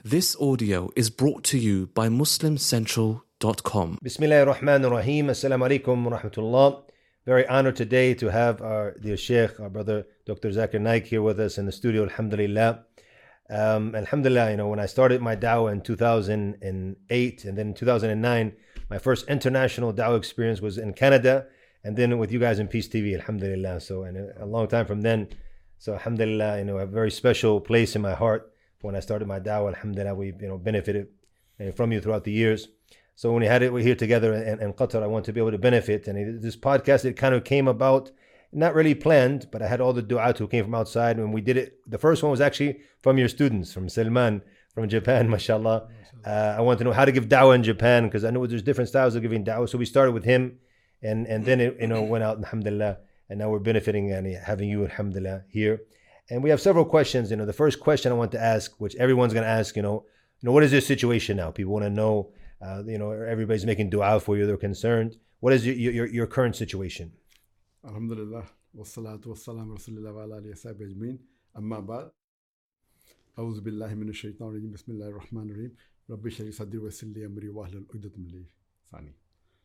This audio is brought to you by MuslimCentral.com. Bismillahir Rahmanir Rahim. Assalamu alaikum wa rahmatullah. Very honored today to have our dear Sheikh, our brother Dr. Zakir Naik here with us in the studio, alhamdulillah. Alhamdulillah, when I started my da'wah in 2008 and then in 2009, my first international da'wah experience was in Canada and then with you guys in Peace TV, alhamdulillah. So, and a long time from then. So, alhamdulillah, a very special place in my heart. When I started my da'wah, alhamdulillah, we've benefited from you throughout the years. So when we're here together in Qatar, I want to be able to benefit. And this podcast, it kind of came about, not really planned, but I had all the du'at who came from outside. When we did it, the first one was actually from your students, from Salman, from Japan, mashallah. I want to know how to give da'wah in Japan, because I know there's different styles of giving da'wah. So we started with him, and then it went out, alhamdulillah. And now we're benefiting and having you, alhamdulillah, here. And we have several questions. The first question I want to ask, which everyone's going to ask, what is your situation now? People want to know, everybody's making dua for you. They're concerned. What is your current situation? Alhamdulillah. Wassalatu wassalamu rasulillah wa ala alihi wa sahbihi ajmeen. Amma ba'd. A'udhu billahi minash shaitanir rajim. Bismillahir rahmanir rahim. Rabbi shrah li sadri wa yassir li amri wahlul 'uqdatam min lisani.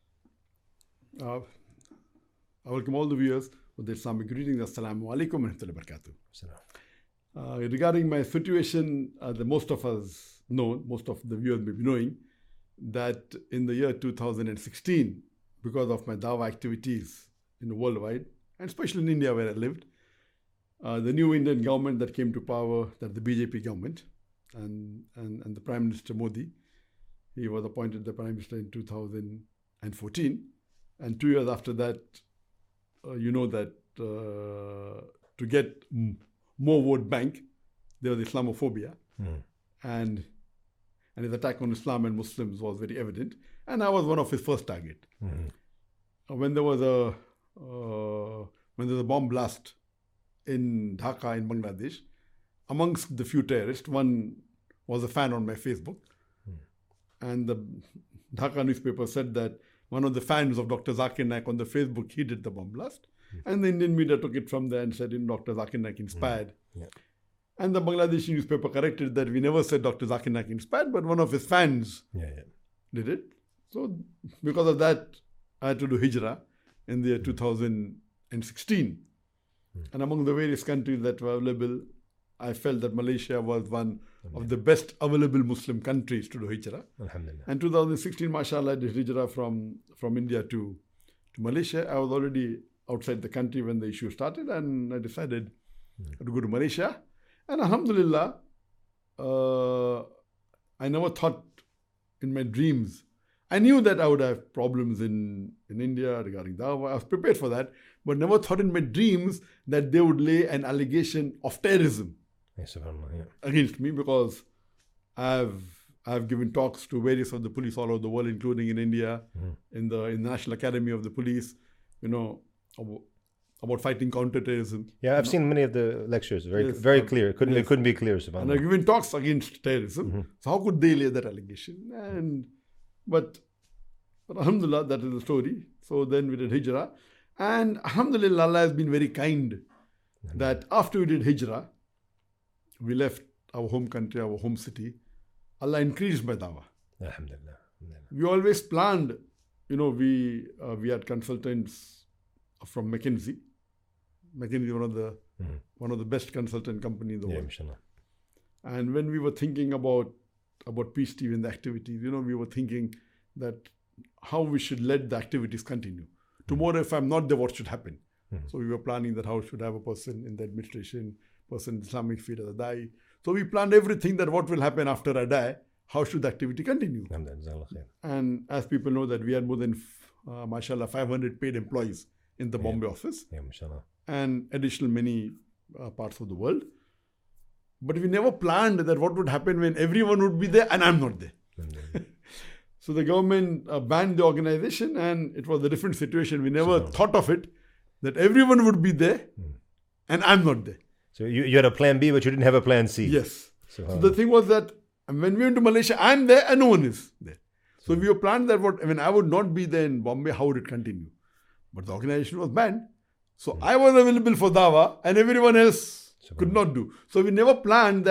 I welcome all the viewers with the Islamic greetings. Assalamu alaikum wa rahmatullahi wa barakatuh. Regarding my situation, most of us know, most of the viewers may be knowing, that in the year 2016, because of my dawah activities worldwide, and especially in India where I lived, the new Indian government that came to power, that the BJP government, and the Prime Minister Modi, he was appointed the Prime Minister in 2014, and 2 years after that, that to get more vote bank, there was Islamophobia, and his attack on Islam and Muslims was very evident, and I was one of his first target. When there was a bomb blast in Dhaka in Bangladesh, amongst the few terrorists, one was a fan on my Facebook, and the Dhaka newspaper said that one of the fans of Dr. Zakir Naik on the Facebook, he did the bomb blast. And the Indian media took it from there and said, Dr. Zakir Naik inspired. And the Bangladeshi newspaper corrected that we never said Dr. Zakir Naik inspired, but one of his fans did it. So because of that, I had to do hijrah in the year 2016. And among the various countries that were available, I felt that Malaysia was one of the best available Muslim countries to do hijrah. And 2016, mashallah, I did hijrah from India to Malaysia. I was already outside the country when the issue started, and I decided to go to Malaysia. And alhamdulillah, I never thought in my dreams. I knew that I would have problems in India regarding dawah. I was prepared for that, but never thought in my dreams that they would lay an allegation of terrorism against me, because I've given talks to various of the police all over the world, including in India, in the National Academy of the Police, about fighting counter-terrorism. Yeah, I've seen many of the lectures. Very clear. It couldn't be clear. And I've given talks against terrorism. So how could they lay that allegation? But alhamdulillah, that is the story. So then we did hijrah. And alhamdulillah, Allah has been very kind that after we did hijrah, we left our home country, our home city. Allah increased my dawah. Alhamdulillah. We always planned, we had consultants from McKinsey. McKinsey, one of the best consultant company in the world. And when we were thinking about Peace TV and the activities, we were thinking that how we should let the activities continue. Tomorrow, if I'm not there, what should happen? So we were planning that how should I have a person in the administration, person in Islamic field as a da'i. So we planned everything that what will happen after I die, how should the activity continue? And as people know that we had more than, mashallah, 500 paid employees in the Bombay office, and additional many parts of the world. But we never planned that what would happen when everyone would be there and I'm not there. So the government banned the organization, and it was a different situation. We never thought of it, that everyone would be there and I'm not there. So you had a plan B, but you didn't have a plan C. Yes. So the thing was that when we went to Malaysia, I'm there and no one is there. So we were planned that I would not be there in Bombay, how would it continue? But the organization was banned. So I was available for dawah and everyone else could not do. So we never planned that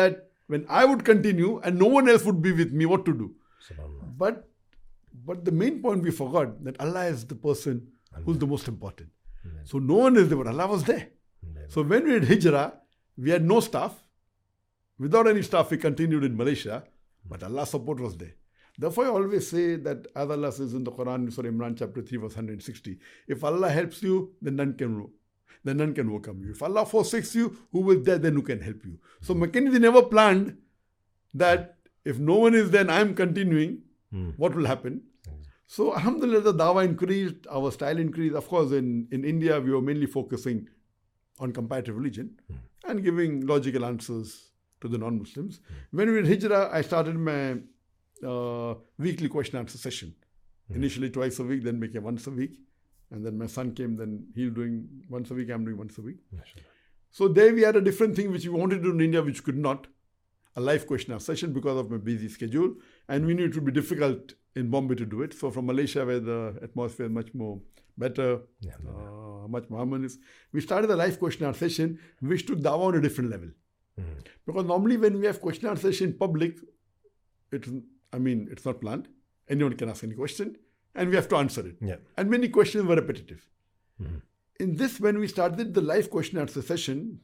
when I would continue and no one else would be with me, what to do? Subhanallah. But the main point we forgot, that Allah is the person who's the most important. Amen. So no one is there, but Allah was there. Amen. So when we did Hijrah, we had no staff. Without any staff, we continued in Malaysia, but Allah's support was there. Therefore, I always say that, as Allah says in the Quran, Surah Imran, chapter 3, verse 160, if Allah helps you, then none can overcome you. If Allah forsakes you, who will there, then who can help you? So Mackenzie never planned that if no one is there and I'm continuing, what will happen? So alhamdulillah, the dawah increased, our style increased. Of course, in India, we were mainly focusing on comparative religion and giving logical answers to the non-Muslims. When we did Hijrah, I started my weekly question answer session. Initially twice a week, then became once a week. And then my son came, then he's doing once a week, I'm doing once a week. So there we had a different thing which we wanted to do in India, which could not. A live question answer session because of my busy schedule. And we knew it would be difficult in Bombay to do it. So from Malaysia, where the atmosphere is much more better, much more harmonious, we started a live question answer session, which took dawah on a different level. Because normally when we have question answer session in public, it's not planned. Anyone can ask any question and we have to answer it. Yeah. And many questions were repetitive. In this, when we started the live question answer session,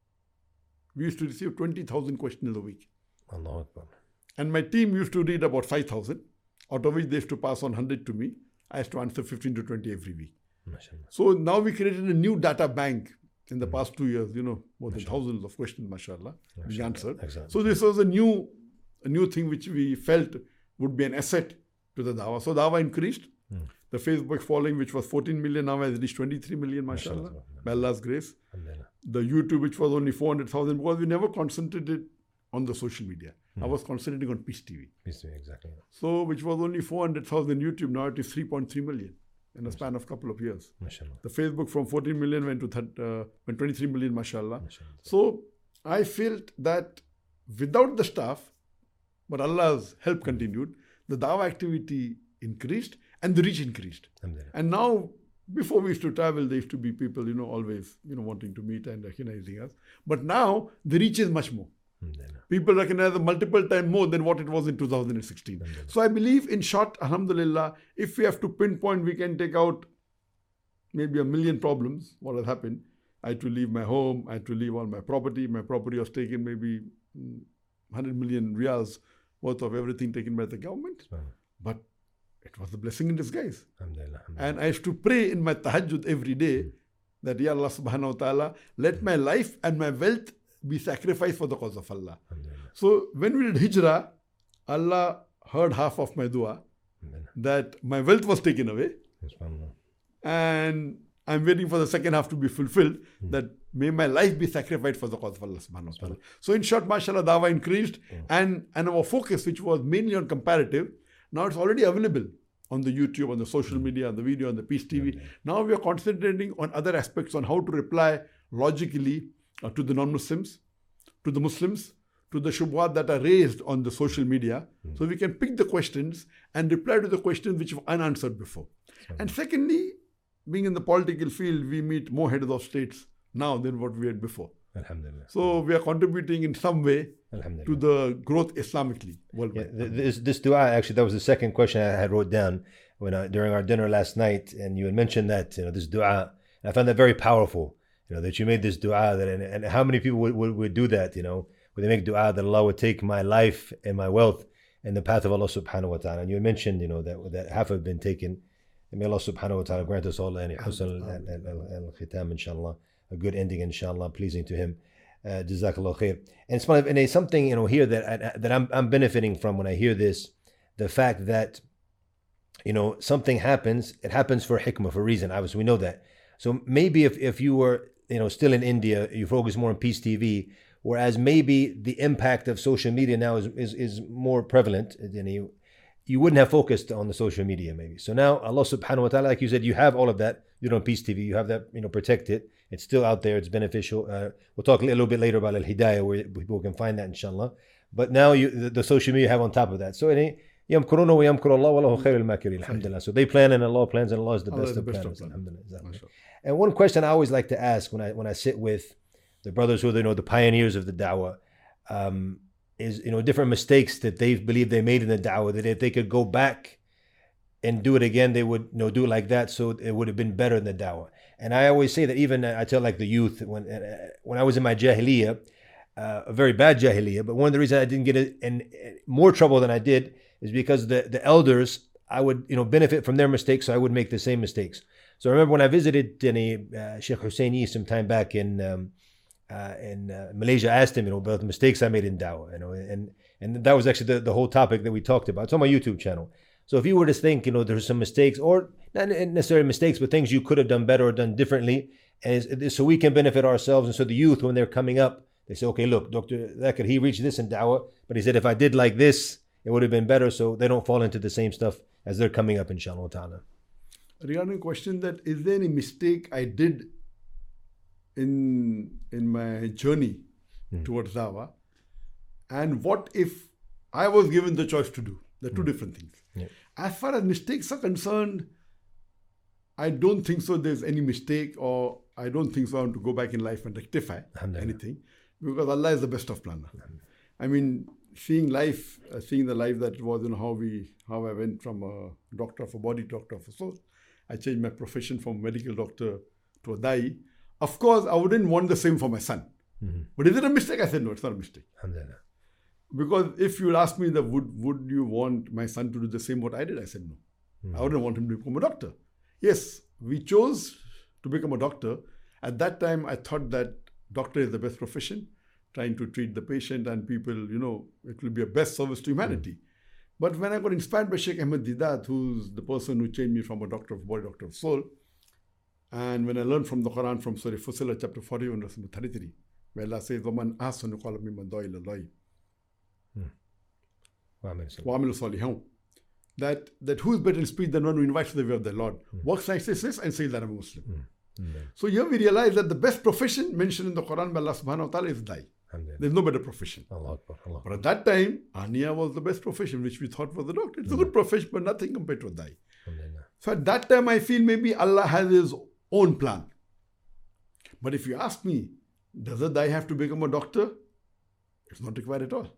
we used to receive 20,000 questions a week. Allahu Akbar. And my team used to read about 5,000, out of which they used to pass on 100 to me. I used to answer 15 to 20 every week. MashaAllah. So now we created a new data bank in the past 2 years, more than thousands of questions, mashallah, we answered. Exactly. So this was a new thing which we felt would be an asset to the dawah. So dawah increased. The Facebook following, which was 14 million, now has reached 23 million, mashallah, by Allah's grace. The YouTube, which was only 400,000, because we never concentrated on the social media. I was concentrating on Peace TV. Peace TV, exactly. So, which was only 400,000 YouTube, now it is 3.3 million in a span of a couple of years. MashaAllah. The Facebook from 14 million went to 23 million, mashallah. So, I felt that without the staff, but Allah's help continued, the dawah activity increased and the reach increased. And now, before we used to travel, there used to be people, always, wanting to meet and recognizing us. But now, the reach is much more. People recognize us multiple times more than what it was in 2016. So I believe, in short, alhamdulillah, if we have to pinpoint, we can take out maybe 1 million problems. What has happened? I had to leave my home. I had to leave all my property. My property was taken, maybe 100 million riyals worth of everything taken by the government. But it was a blessing in disguise. And I used to pray in my tahajjud every day that, Ya Allah subhanahu wa ta'ala, let my life and my wealth be sacrificed for the cause of Allah. So when we did Hijrah, Allah heard half of my dua, that my wealth was taken away. And I'm waiting for the second half to be fulfilled, that may my life be sacrificed for the cause of Allah subhanahu wa ta'ala. So in short, mashallah, dawah increased, and our focus, which was mainly on comparative, now it's already available on the YouTube, on the social media, on the video, on the Peace TV. Now we are concentrating on other aspects, on how to reply logically to the non-Muslims, to the Muslims, to the shubhat that are raised on the social media. So we can pick the questions and reply to the questions which were unanswered before. And secondly, being in the political field, we meet more heads of states now than what we had before. Alhamdulillah. So we are contributing in some way to the growth Islamically worldwide. This dua, actually, that was the second question I had wrote down during our dinner last night, and you had mentioned that this dua, and I found that very powerful. That you made this dua, and how many people would do that? Would they make dua that Allah would take my life and my wealth in the path of Allah subhanahu wa ta'ala? And you mentioned that half have been taken. And may Allah subhanahu wa ta'ala grant us all husn al-khitam, inshallah, a good ending, inshallah, pleasing to Him. Jazakallah khair. And it's something here that I'm benefiting from when I hear this, the fact that something happens, it happens for hikmah, for a reason. Obviously, we know that. So maybe if you were still in India, you focus more on Peace TV, whereas maybe the impact of social media now is more prevalent. You wouldn't have focused on the social media maybe. So now Allah subhanahu wa ta'ala, like you said, you have all of that. You don't Peace TV, you have that, protect it. It's still out there, it's beneficial. We'll talk a little bit later about Al-Hidayah, where people can find that, inshallah. But now the social media you have on top of that. So yamkuruna wa yamkur Allah wallahu khairul makirin. Alhamdulillah. So they plan and Allah plans, and Allah is the best of planners. Alhamdulillah. And one question I always like to ask when I sit with the brothers who are the pioneers of the da'wah, is, different mistakes that they believe they made in the da'wah, that if they could go back and do it again, they would, do it like that, so it would have been better in the da'wah. And I always say that, even I tell like the youth, when I was in my jahiliyyah, a very bad jahiliyyah, but one of the reasons I didn't get in more trouble than I did is because the elders, I would, benefit from their mistakes, so I would make the same mistakes. So I remember when I visited Sheikh Husseini some time back in Malaysia, I asked him, about the mistakes I made in da'wah, and that was actually the whole topic that we talked about. It's on my YouTube channel. So if you were to think, there's some mistakes, or not necessarily mistakes, but things you could have done better or done differently, and so we can benefit ourselves. And so the youth, when they're coming up, they say, okay, look, Dr. Zakir, he reached this in da'wah, but he said, if I did like this, it would have been better, so they don't fall into the same stuff as they're coming up, inshallah ta'ala. Regarding the question that, is there any mistake I did in my journey towards da'wah, and what if I was given the choice to do? They're two different things. Yeah. As far as mistakes are concerned, I don't think so there's any mistake, or I don't think so I want to go back in life and rectify anything, because Allah is the best of planners. I mean, seeing the life that it was, how I went from a doctor of a body, doctor of a soul. I changed my profession from medical doctor to a da'i. Of course, I wouldn't want the same for my son. But is it a mistake? I said, no, it's not a mistake. Because if you ask me that would you want my son to do the same what I did? I said no. I wouldn't want him to become a doctor. Yes, we chose to become a doctor. At that time, I thought that doctor is the best profession, trying to treat the patient and people, it will be a best service to humanity. But when I got inspired by Sheikh Ahmed Deedat, who's the person who changed me from a doctor of body, doctor of soul, and when I learned from the Quran, from Surah Fussilat, chapter 41, verse 33, where Allah says, وَمَنْ أَحْسَنُ قَوْلًا مِمَّنْ دَعَا إِلَى اللَّهِ وَعَمِلَ صَالِحًا, that who is better in speech than one who invites to the way of the Lord, works like this and says that I'm a Muslim. So here we realize that the best profession mentioned in the Quran by Allah subhanahu wa ta'ala is da'i. There's no better profession. But at that time, Ania was the best profession, which we thought was the doctor. It's a good profession, but nothing compared to a da'i. So at that time, I feel maybe Allah has His own plan. But if you ask me, does a da'i have to become a doctor? It's not required at all.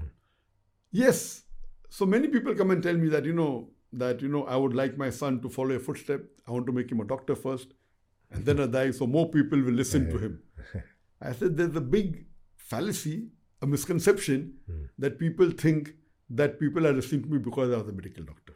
Yes. So many people come and tell me that, I would like my son to follow a footstep. I want to make him a doctor first, and then a da'i, so more people will listen to him. I said, there's a big fallacy, a misconception, that people think that people are listening to me because I was a medical doctor.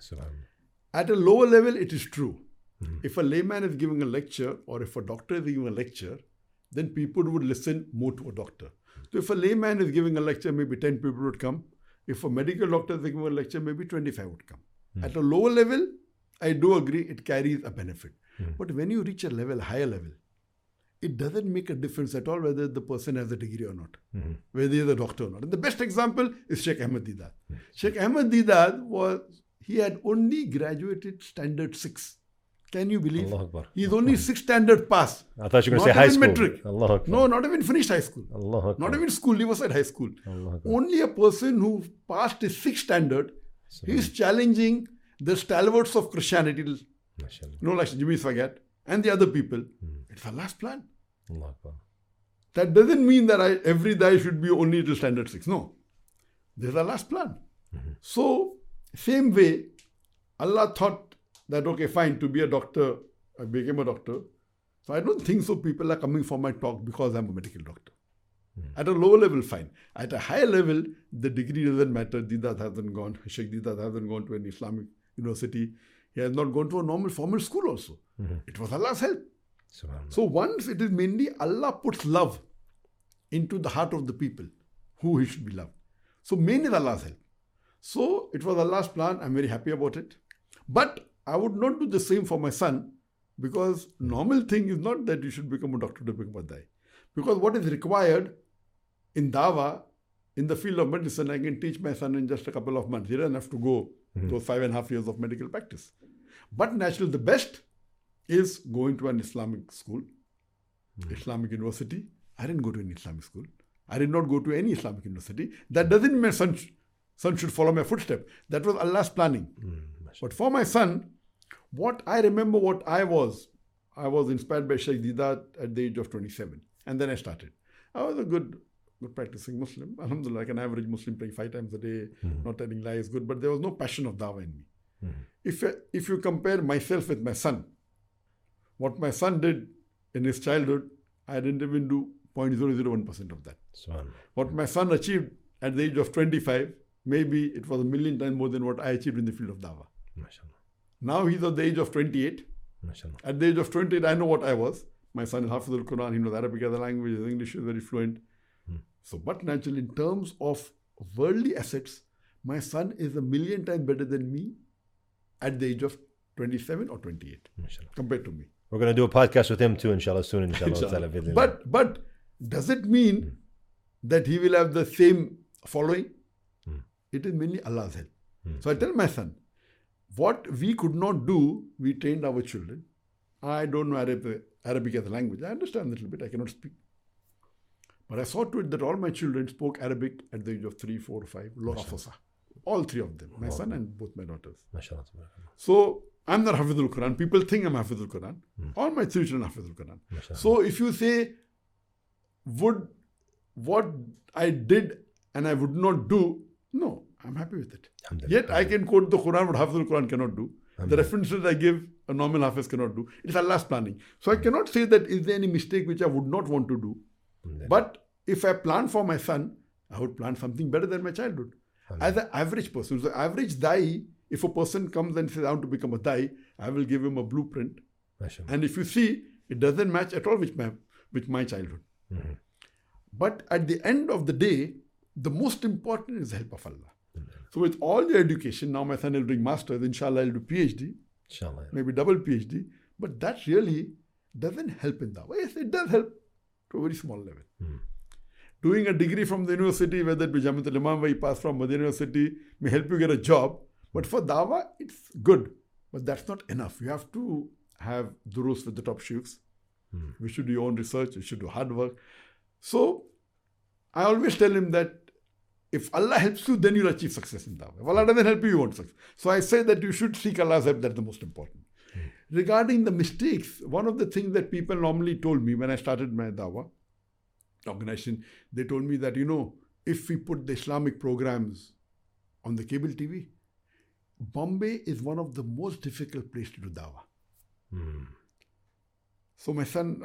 At a lower level, it is true. If a layman is giving a lecture, or if a doctor is giving a lecture, then people would listen more to a doctor. So if a layman is giving a lecture, maybe 10 people would come. If a medical doctor is giving a lecture, maybe 25 would come. At a lower level, I do agree it carries a benefit. But when you reach a higher level, it doesn't make a difference at all whether the person has a degree or not, whether he is a doctor or not. And the best example is Sheikh Ahmed Deedat. Sheikh Ahmed Deedat he had only graduated standard 6. Can you believe? He's only 6 standard pass. I thought you were going to say high school. Metric. No, not even finished high school. Not even school, Riverside High School. Only a person who passed his 6th standard, he is challenging the stalwarts of Christianity, like Jimmy Swaggart and the other people. It's Allah's plan. That doesn't mean that every da'i should be only till standard 6. No. There's Allah's plan. So, same way, Allah thought that, okay, fine, to be a doctor, I became a doctor. So I don't think so people are coming for my talk because I'm a medical doctor. At a lower level, fine. At a higher level, the degree doesn't matter. Deedat hasn't gone. Sheikh Deedat hasn't gone to an Islamic university. He has not gone to a normal formal school also. It was Allah's help. So once it is mainly Allah puts love into the heart of the people who he should be loved. So main is Allah's help. So it was Allah's plan. I'm very happy about it. But I would not do the same for my son, because normal thing is not that you should become a doctor to become a da'i. Because what is required in dawah, in the field of medicine, I can teach my son in just a couple of months. He doesn't have to go those 5.5 years of medical practice. But naturally, the best is going to an Islamic school, Islamic university. I didn't go to any Islamic school. I did not go to any Islamic university. That doesn't mean my son should follow my footsteps. That was Allah's planning. But for my son, I was inspired by Sheikh Deedat at the age of 27. And then I started. I was a good not practicing Muslim. Alhamdulillah, like an average Muslim praying 5 times a day, not telling lies is good, but there was no passion of dawah in me. If you compare myself with my son, what my son did in his childhood, I didn't even do 0.001% of that. What my son achieved at the age of 25, maybe it was 1,000,000 times more than what I achieved in the field of dawah. Now he's at the age of 28. At the age of 28, I know what I was. My son is Hafiz al-Quran, he knows Arabic as a language, his English is very fluent. So, but naturally, in terms of worldly assets, my son is 1,000,000 times better than me at the age of 27 or 28 compared to me. We're going to do a podcast with him too, inshallah, soon, inshallah. But does it mean that he will have the same following? It is mainly Allah's help. So I tell my son, what we could not do, we trained our children. I don't know Arabic as a language. I understand a little bit. I cannot speak. But I saw to it that all my children spoke Arabic at the age of 3, 4, 5, Fasah. All 3 of them, my son and both my daughters. So I'm not Hafiz al-Quran. People think I'm Hafiz al-Quran. All my 3 children are Hafiz al-Quran. So if you say, would what I did and I would not do, no, I'm happy with it. Yet I can quote the Quran, what Hafiz al-Quran cannot do. The references I give, a normal Hafiz cannot do. It's Allah's planning. So I cannot say that is there any mistake which I would not want to do. But if I plan for my son, I would plan something better than my childhood. As an average person, so average da'i, if a person comes and says, I want to become a da'i, I will give him a blueprint. And if you see, it doesn't match at all with my childhood. But at the end of the day, the most important is the help of Allah. So with all your education, now my son is doing masters, inshallah he'll do PhD, maybe double PhD, but that really doesn't help in dawah. Yes, it does help to a very small level. Doing a degree from the university, whether it be Jamiatul Imam where you pass from Madinah University, may help you get a job. But for dawah, it's good. But that's not enough. You have to have durus with the top sheikhs. You should do your own research. You should do hard work. So I always tell him that if Allah helps you, then you'll achieve success in dawah. If Allah doesn't help you, you won't succeed. So I say that you should seek Allah's help. That's the most important. Regarding the mistakes, one of the things that people normally told me when I started my dawah organization, they told me that, if we put the Islamic programs on the cable TV, Bombay is one of the most difficult places to do dawah. So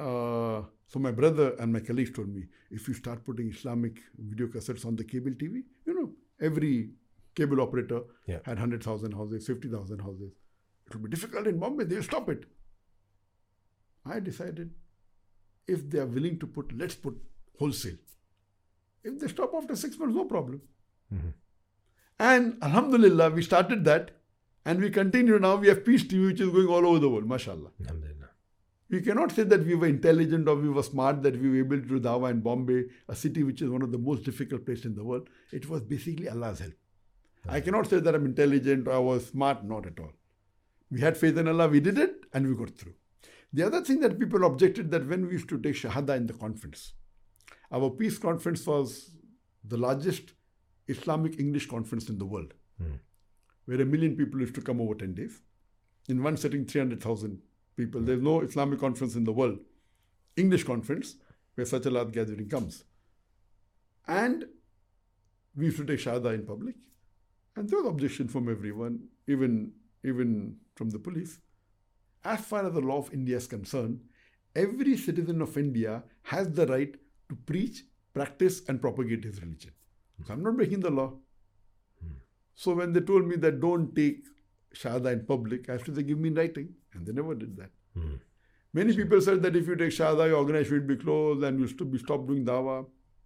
my brother and my colleagues told me, if you start putting Islamic video cassettes on the cable TV, every cable operator had 100,000 houses, 50,000 houses. It will be difficult in Bombay, they'll stop it. I decided, if they are willing to put, let's put wholesale. If they stop after 6 months, no problem. And Alhamdulillah, we started that and we continue now. We have Peace TV, which is going all over the world, mashallah. We cannot say that we were intelligent or we were smart, that we were able to do dawah in Bombay, a city which is one of the most difficult places in the world. It was basically Allah's help. I cannot say that I'm intelligent or I was smart, not at all. We had faith in Allah, we did it and we got through. The other thing that people objected, that when we used to take Shahada in the conference, our peace conference was the largest Islamic English conference in the world, where 1 million people used to come over 10 days. In one setting, 300,000 people. There's no Islamic conference in the world, English conference, where such a large gathering comes. And we used to take Shahada in public. And there was objection from everyone, even from the police. As far as the law of India is concerned, every citizen of India has the right to preach, practice and propagate his religion. So I'm not breaking the law. So when they told me that don't take Shahada in public, I have to say, give me in writing. And they never did that. Many people said that if you take Shahada, your organization will be closed and you'll be stopped doing dawah.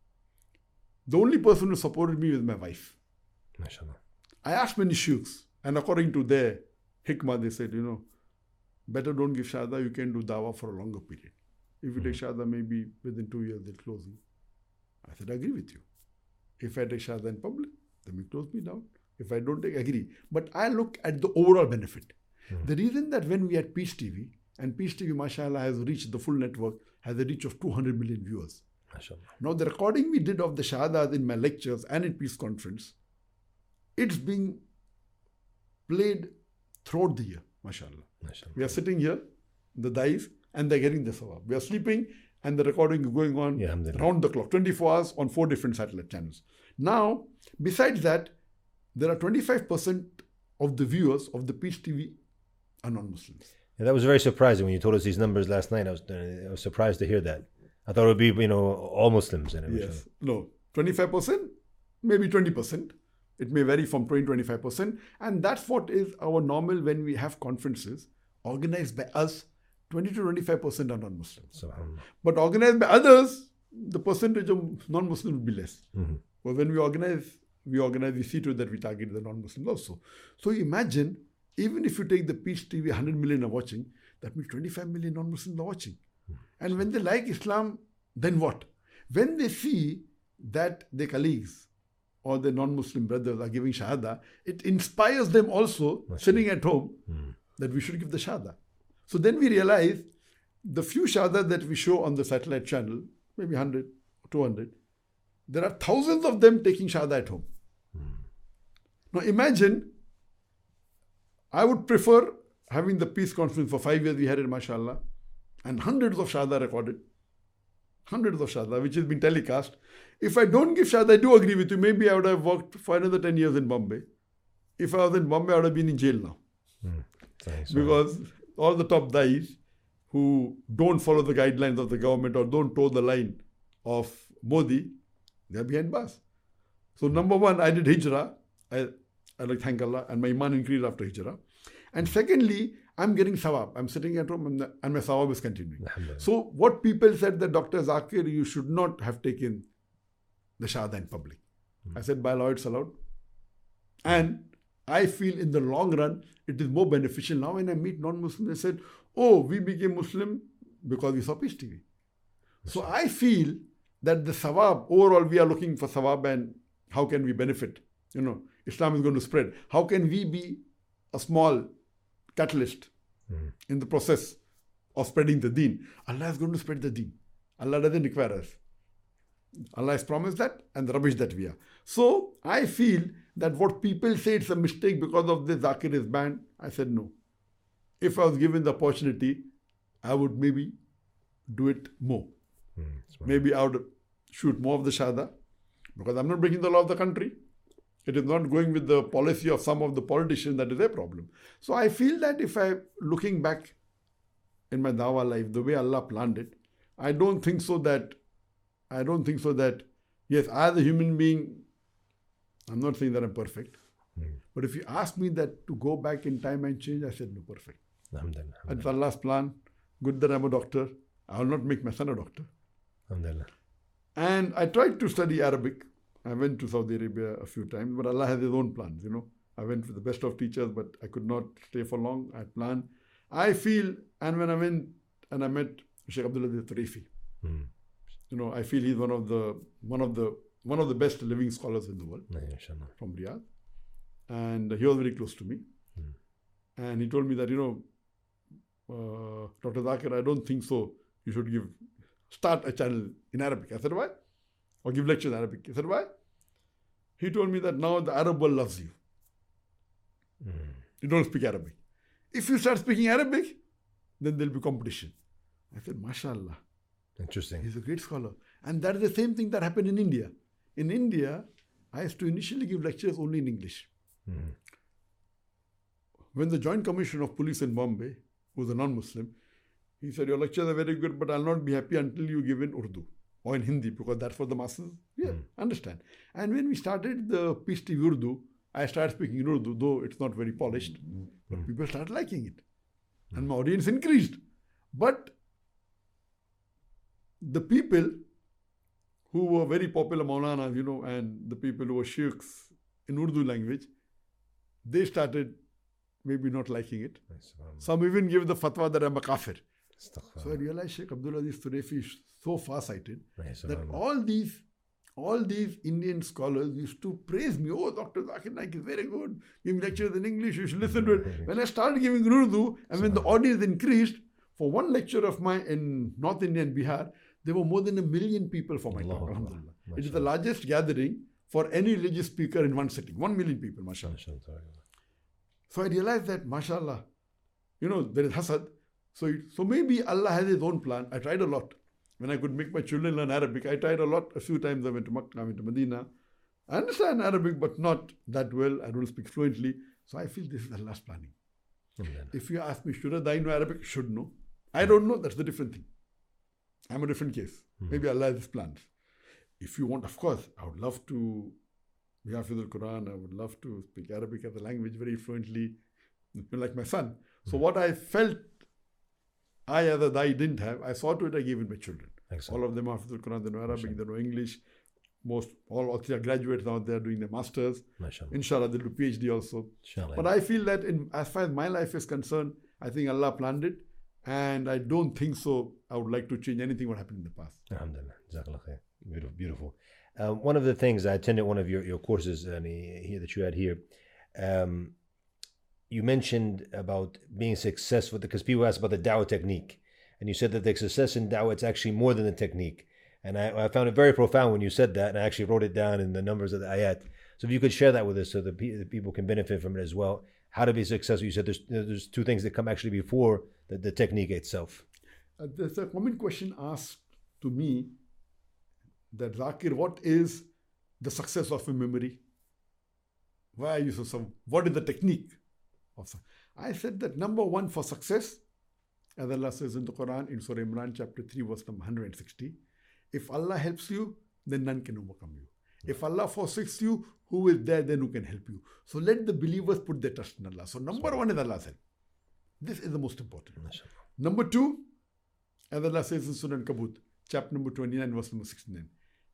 The only person who supported me was my wife. MashaAllah. I asked many sheikhs, and according to their hikmah, they said, better don't give Shahada, you can do dawah for a longer period. If you take Shahada, maybe within 2 years they'll close you. I said, I agree with you. If I take Shahada in public, they may close me down. If I don't take, agree. But I look at the overall benefit. The reason that when we had Peace TV, and Peace TV, mashallah, has reached the full network, has a reach of 200 million viewers. MashaAllah. Now the recording we did of the Shahadas in my lectures and in Peace Conference, it's being played throughout the year, mashallah. We are sitting here, the dais, and they're getting the sawab. We are sleeping, and the recording is going on Yeah, alhamdulillah. round the clock, 24 hours on 4 different satellite channels. Now, besides that, there are 25% of the viewers of the Peace TV are non-Muslims. Yeah, that was very surprising when you told us these numbers last night. I was surprised to hear that. I thought it would be, all Muslims in it. Yes. No, 25%, maybe 20%. It may vary from 20-25%. And that's what is our normal when we have conferences organized by us. 20 to 25% are non-Muslims. SubhanAllah. But organized by others, the percentage of non-Muslims will be less. Mm-hmm. But when we organize, we see to it that we target the non-Muslims also. So imagine, even if you take the Peace TV, 100 million are watching, that means 25 million non-Muslims are watching. And when they like Islam, then what? When they see that their colleagues or their non-Muslim brothers are giving Shahada, it inspires them also, sitting at home, that we should give the Shahada. So then we realize the few Shahada that we show on the satellite channel, maybe 100, 200, there are thousands of them taking Shahada at home. Now imagine, I would prefer having the peace conference for 5 years we had it, mashallah, and hundreds of Shahada recorded. Hundreds of Shahada, which has been telecast. If I don't give Shahada, I do agree with you. Maybe I would have worked for another 10 years in Bombay. If I was in Bombay, I would have been in jail now. Thanks. Because all the top dais who don't follow the guidelines of the government or don't toe the line of Modi, they're behind bars. So number one, I did Hijrah. I like thank Allah, and my iman increased after Hijrah. And secondly, I'm getting sawab. I'm sitting at home and my sawab is continuing. So what people said that Dr. Zakir, you should not have taken the Shahada in public. I said, by law, it's allowed. And I feel in the long run, it is more beneficial. Now when I meet non-Muslims, they said, oh, we became Muslim because we saw Peace TV. So I feel that the sawab, overall we are looking for sawab and how can we benefit? Islam is going to spread. How can we be a small catalyst in the process of spreading the deen? Allah is going to spread the deen. Allah doesn't require us. Allah has promised that, and the rubbish that we are. So I feel that what people say it's a mistake because of this Zakir is banned, I said no. If I was given the opportunity, I would maybe do it more. Maybe I would shoot more of the Shahada, because I'm not breaking the law of the country. It is not going with the policy of some of the politicians, that is their problem. So I feel that if I'm looking back in my dawah life, the way Allah planned it, I don't think so that, yes, as a human being, I'm not saying that I'm perfect. But if you ask me that to go back in time and change, I said no, perfect. It's Allah's plan. Good that I'm a doctor. I will not make my son a doctor. And I tried to study Arabic. I went to Saudi Arabia a few times, but Allah has His own plans, I went with the best of teachers, but I could not stay for long. I had planned. I feel, and when I went and I met Sheikh Abdul Aziz Tarifi, I feel he's one of the best living scholars in the world from Riyadh. And he was very close to me. And he told me that, Dr. Zakir, I don't think so. You should start a channel in Arabic. I said, why? Or give lectures in Arabic. He said, why? He told me that now the Arab world loves you. You don't speak Arabic. If you start speaking Arabic, then there'll be competition. I said, mashallah. Interesting. He's a great scholar. And that is the same thing that happened in India. In India, I used to initially give lectures only in English. When the Joint Commissioner of Police in Bombay, who was a non-Muslim, he said, your lectures are very good, but I'll not be happy until you give in Urdu or in Hindi, because that's for the masses. Yeah, understand. And when we started the Peace TV Urdu, I started speaking in Urdu, though it's not very polished, but people started liking it. And my audience increased. But the people who were very popular Maulanas, and the people who were sheikhs in Urdu language, they started maybe not liking it. Some even give the fatwa that I'm a kafir. So I realized Sheikh Abdul Aziz Tarifi is so far-sighted that all these Indian scholars used to praise me. Oh, Dr. Zakir Naik is very good. Giving lectures in English, you should listen to it. When I started giving Urdu, and when the audience increased, for one lecture of mine in North India and Bihar, there were more than 1 million people for my talk. Alhamdulillah. It is the largest gathering for any religious speaker in one sitting. 1 million people, mashallah. So I realized that, mashallah, there is hasad. So maybe Allah has His own plan. I tried a lot. when I could make my children learn Arabic. I tried a few times. I went to Makkah, I went to Medina. I understand Arabic, but not that well. I don't speak fluently. So I feel this is Allah's planning. Amen. If you ask me, should I know Arabic? Should know. I don't know. That's the different thing. I'm a different case. Maybe Allah has His plans. If you want, of course, I would love to be Hafiz al-Quran. I would love to speak Arabic as a language very fluently, like my son. So what I felt I as a Dai didn't have, I saw to it, I gave it my children. Excellent. All of them are Hafiz al-Quran, they know Arabic, they know English. All three are graduates now, they are doing their masters. MashaAllah. Inshallah, they'll do PhD also. Inshallah. But I feel that as far as my life is concerned, I think Allah planned it. And I don't think so. I would like to change anything what happened in the past. Alhamdulillah. Jazakallah khair. Beautiful. Beautiful. One of the things, I attended one of your courses here that you had here. You mentioned about being successful, because people ask about the da'wah technique. And you said that the success in da'wah, it's actually more than the technique. And I found it very profound when you said that, and I actually wrote it down in the numbers of the ayat. So if you could share that with us so that the people can benefit from it as well. How to be successful. You said there's two things that come actually before the technique itself. There's a common question asked to me that, Zakir, what is the success of a memory? Why are you so? What is the technique of? I said that number one for success, as Allah says in the Quran, in Surah Imran, chapter 3, verse number 160, if Allah helps you, then none can overcome you. If Allah forsakes you, who is there then who can help you? So let the believers put their trust in Allah. So number one is Allah's help. This is the most important. Number two, as Allah says in Surah Al-Kabut, chapter number 29, verse number 69,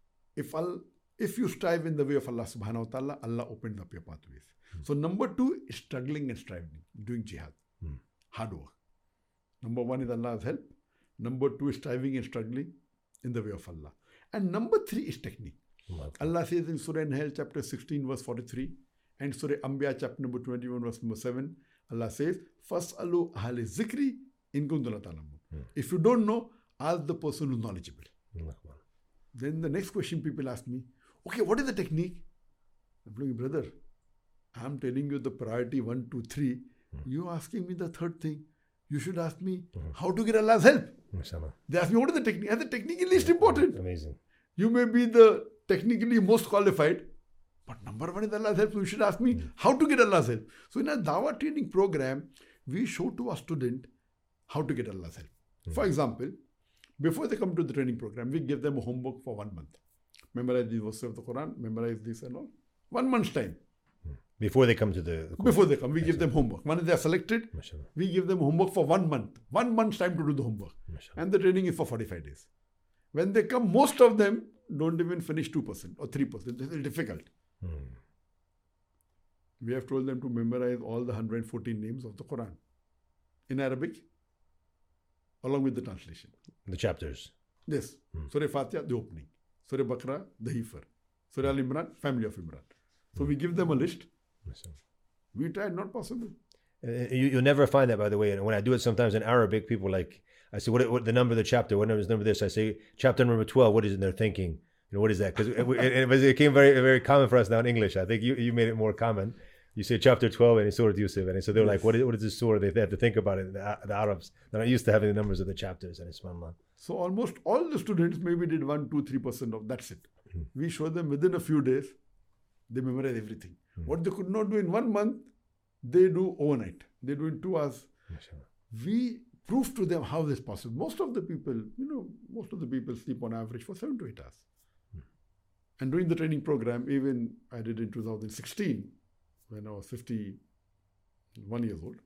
if you strive in the way of Allah subhanahu wa ta'ala, Allah opens up your pathways. So number two is struggling and striving, doing jihad, hard work. Number one is Allah's help. Number two is striving and struggling in the way of Allah. And number three is technique. Allah says in Surah An-Nahl chapter 16 verse 43 and Surah Anbiya chapter number 21 verse number 7, Allah says, Fas'alu ahli zikri in kuntum la ta'lamun. If you don't know, ask the person who's knowledgeable. Then the next question people ask me, okay, what is the technique? I'm saying, brother, I'm telling you the priority 1, 2, 3. You're asking me the third thing. You should ask me how to get Allah's help. They ask me, what is the technique? And the technique is least important. Amazing. You may be the technically most qualified, but number one is Allah's help. So you should ask me how to get Allah's help. So in a Dawah training program, we show to our student how to get Allah's help. For example, before they come to the training program, we give them a homework for 1 month. Memorize the verses of the Quran, memorize this and all. 1 month's time. Before they come to the course. Before they come, we give them homework. Once they are selected, we give them homework for 1 month. 1 month's time to do the homework. And the training is for 45 days. When they come, most of them don't even finish 2% or 3%. This is difficult. We have told them to memorize all the 114 names of the Quran in Arabic, along with the translation. The chapters. Yes. Surah Fatiha, the opening. Surah Baqarah, the heifer. Surah Al-Imran, family of Imran. So we give them a list. We tried, not possible. You'll never find that, by the way. And when I do it sometimes in Arabic, people I say, what the number of the chapter? What number is number this? I say, chapter number 12. What is it? And they're thinking, what is that? Because it became very, very common for us now in English. I think you made it more common. You say chapter 12 and it's Surah Yusuf. And so they're like, what is this surah? They have to think about it. The Arabs, they're not used to having the numbers of the chapters. And it's subhanAllah. So almost all the students maybe did 1, 2, 3% of that's it. We show them within a few days, they memorize everything. What they could not do in 1 month, they do overnight. They do in 2 hours. We prove to them how this is possible. Most of the people sleep on average for 7 to 8 hours. And during the training program, even I did in 2016, when I was 51 years old.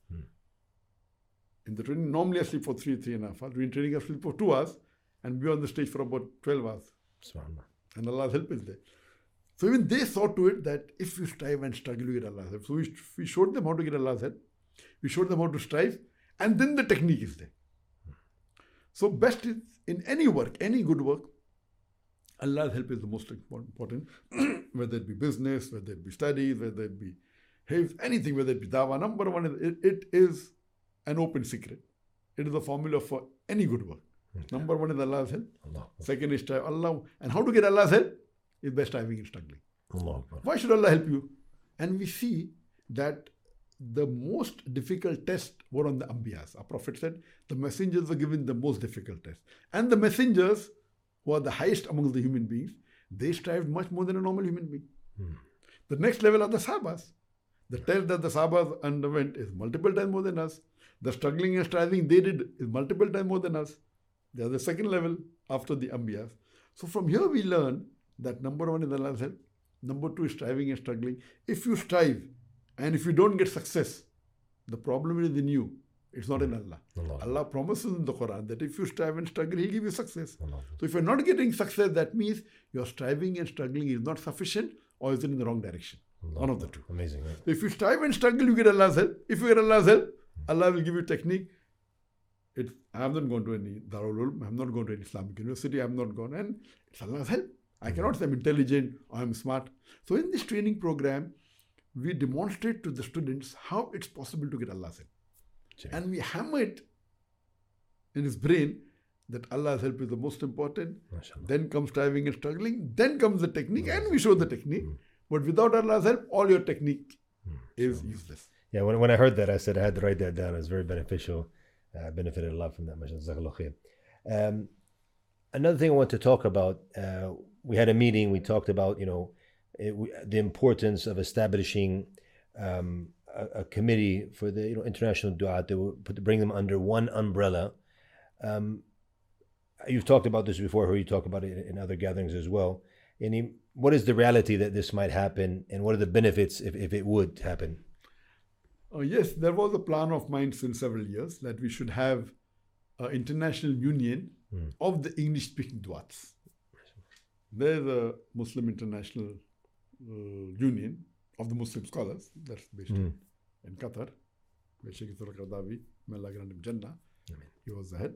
In the training, normally I sleep for 3.5 hours. During training, I sleep for 2 hours and be on the stage for about 12 hours. And Allah's help is there. So even they saw to it that if you strive and struggle, you get Allah's help. So we showed them how to get Allah's help. We showed them how to strive. And then the technique is there. So best is in any work, any good work, Allah's help is the most important. Whether it be business, whether it be studies, whether it be anything, whether it be dawah. Number one, it is an open secret. It is a formula for any good work. Number one is Allah's help. Second is Allah. And how to get Allah's help? Is by striving and struggling. Why should Allah help you? And we see that the most difficult tests were on the Ambiyas. Our Prophet said the messengers were given the most difficult test. And the messengers, who are the highest among the human beings, they strived much more than a normal human being. The next level are the Sahabas. The test that the Sahabas underwent is multiple times more than us. The struggling and striving they did is multiple times more than us. They are the second level after the Ambiyas. So from here we learn that number one is Allah's help. Number two is striving and struggling. If you strive and if you don't get success, the problem is in you. It's not in Allah. Allah promises in the Quran that if you strive and struggle, He'll give you success. So if you're not getting success, that means your striving and struggling is not sufficient or is it in the wrong direction. One of the two. Amazing. Right? So if you strive and struggle, you get Allah's help. If you get Allah's help, Allah will give you technique. I am not going to any Darul Ulum, I am not going to any Islamic university, I am not going, and it's Allah's help. I cannot say I'm intelligent or I'm smart. So in this training program, we demonstrate to the students how it's possible to get Allah's help. And we hammer it in his brain that Allah's help is the most important. Then comes striving and struggling. Then comes the technique, and we show the technique. But without Allah's help, all your technique is useless. Yeah, when I heard that, I said I had to write that down. It was very beneficial. I benefited a lot from that. Another thing I want to talk about, we had a meeting, we talked about, the importance of establishing a committee for the international du'at to bring them under one umbrella. You've talked about this before, or you talk about it in other gatherings as well. What is the reality that this might happen, and what are the benefits if it would happen? Yes, there was a plan of mine since several years that we should have an international union of the English-speaking du'ats. There's a Muslim International Union of the Muslim scholars that's based in Qatar, where Sheikh Al-Qaradawi, may Allah grant him Jannah, he was the head.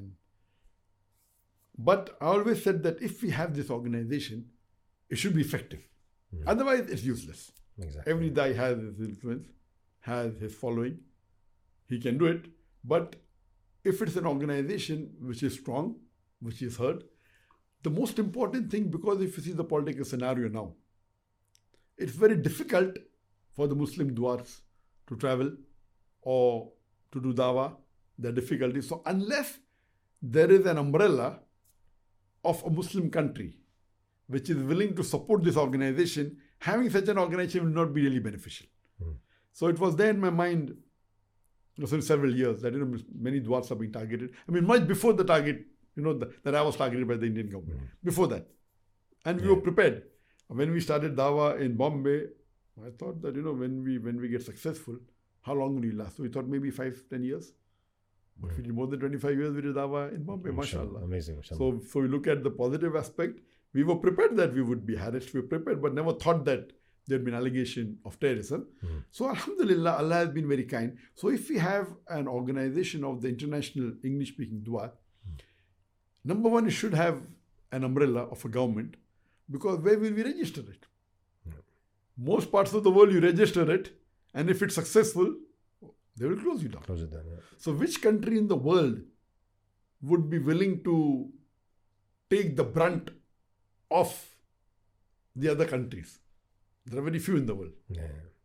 But I always said that if we have this organization, it should be effective. Otherwise, it's useless. Exactly. Every Dai has his influence, has his following. He can do it. But if it's an organization which is strong, which is heard, the most important thing, because if you see the political scenario now, it's very difficult for the Muslim du'ats to travel or to do dawah. There are difficulties. So unless there is an umbrella of a Muslim country which is willing to support this organization, having such an organization will not be really beneficial. So it was there in my mind since several years that many du'ats are being targeted. I mean, much before the target, that I was targeted by the Indian government. Before that. And we were prepared. When we started dawah in Bombay, I thought that, when we get successful, how long will we last? So we thought maybe 5-10 years. But we did more than 25 years we did dawah in Bombay, mashallah. Amazing, mashallah. So we look at the positive aspect. We were prepared that we would be harassed. We were prepared, but never thought that there had been allegation of terrorism. So alhamdulillah, Allah has been very kind. So if we have an organization of the international English-speaking du'at, number one, it should have an umbrella of a government, because where will we register it? Most parts of the world, you register it, and if it's successful, they will close you down. Close it down, yeah. So which country in the world would be willing to take the brunt of the other countries? There are very few in the world. Yeah.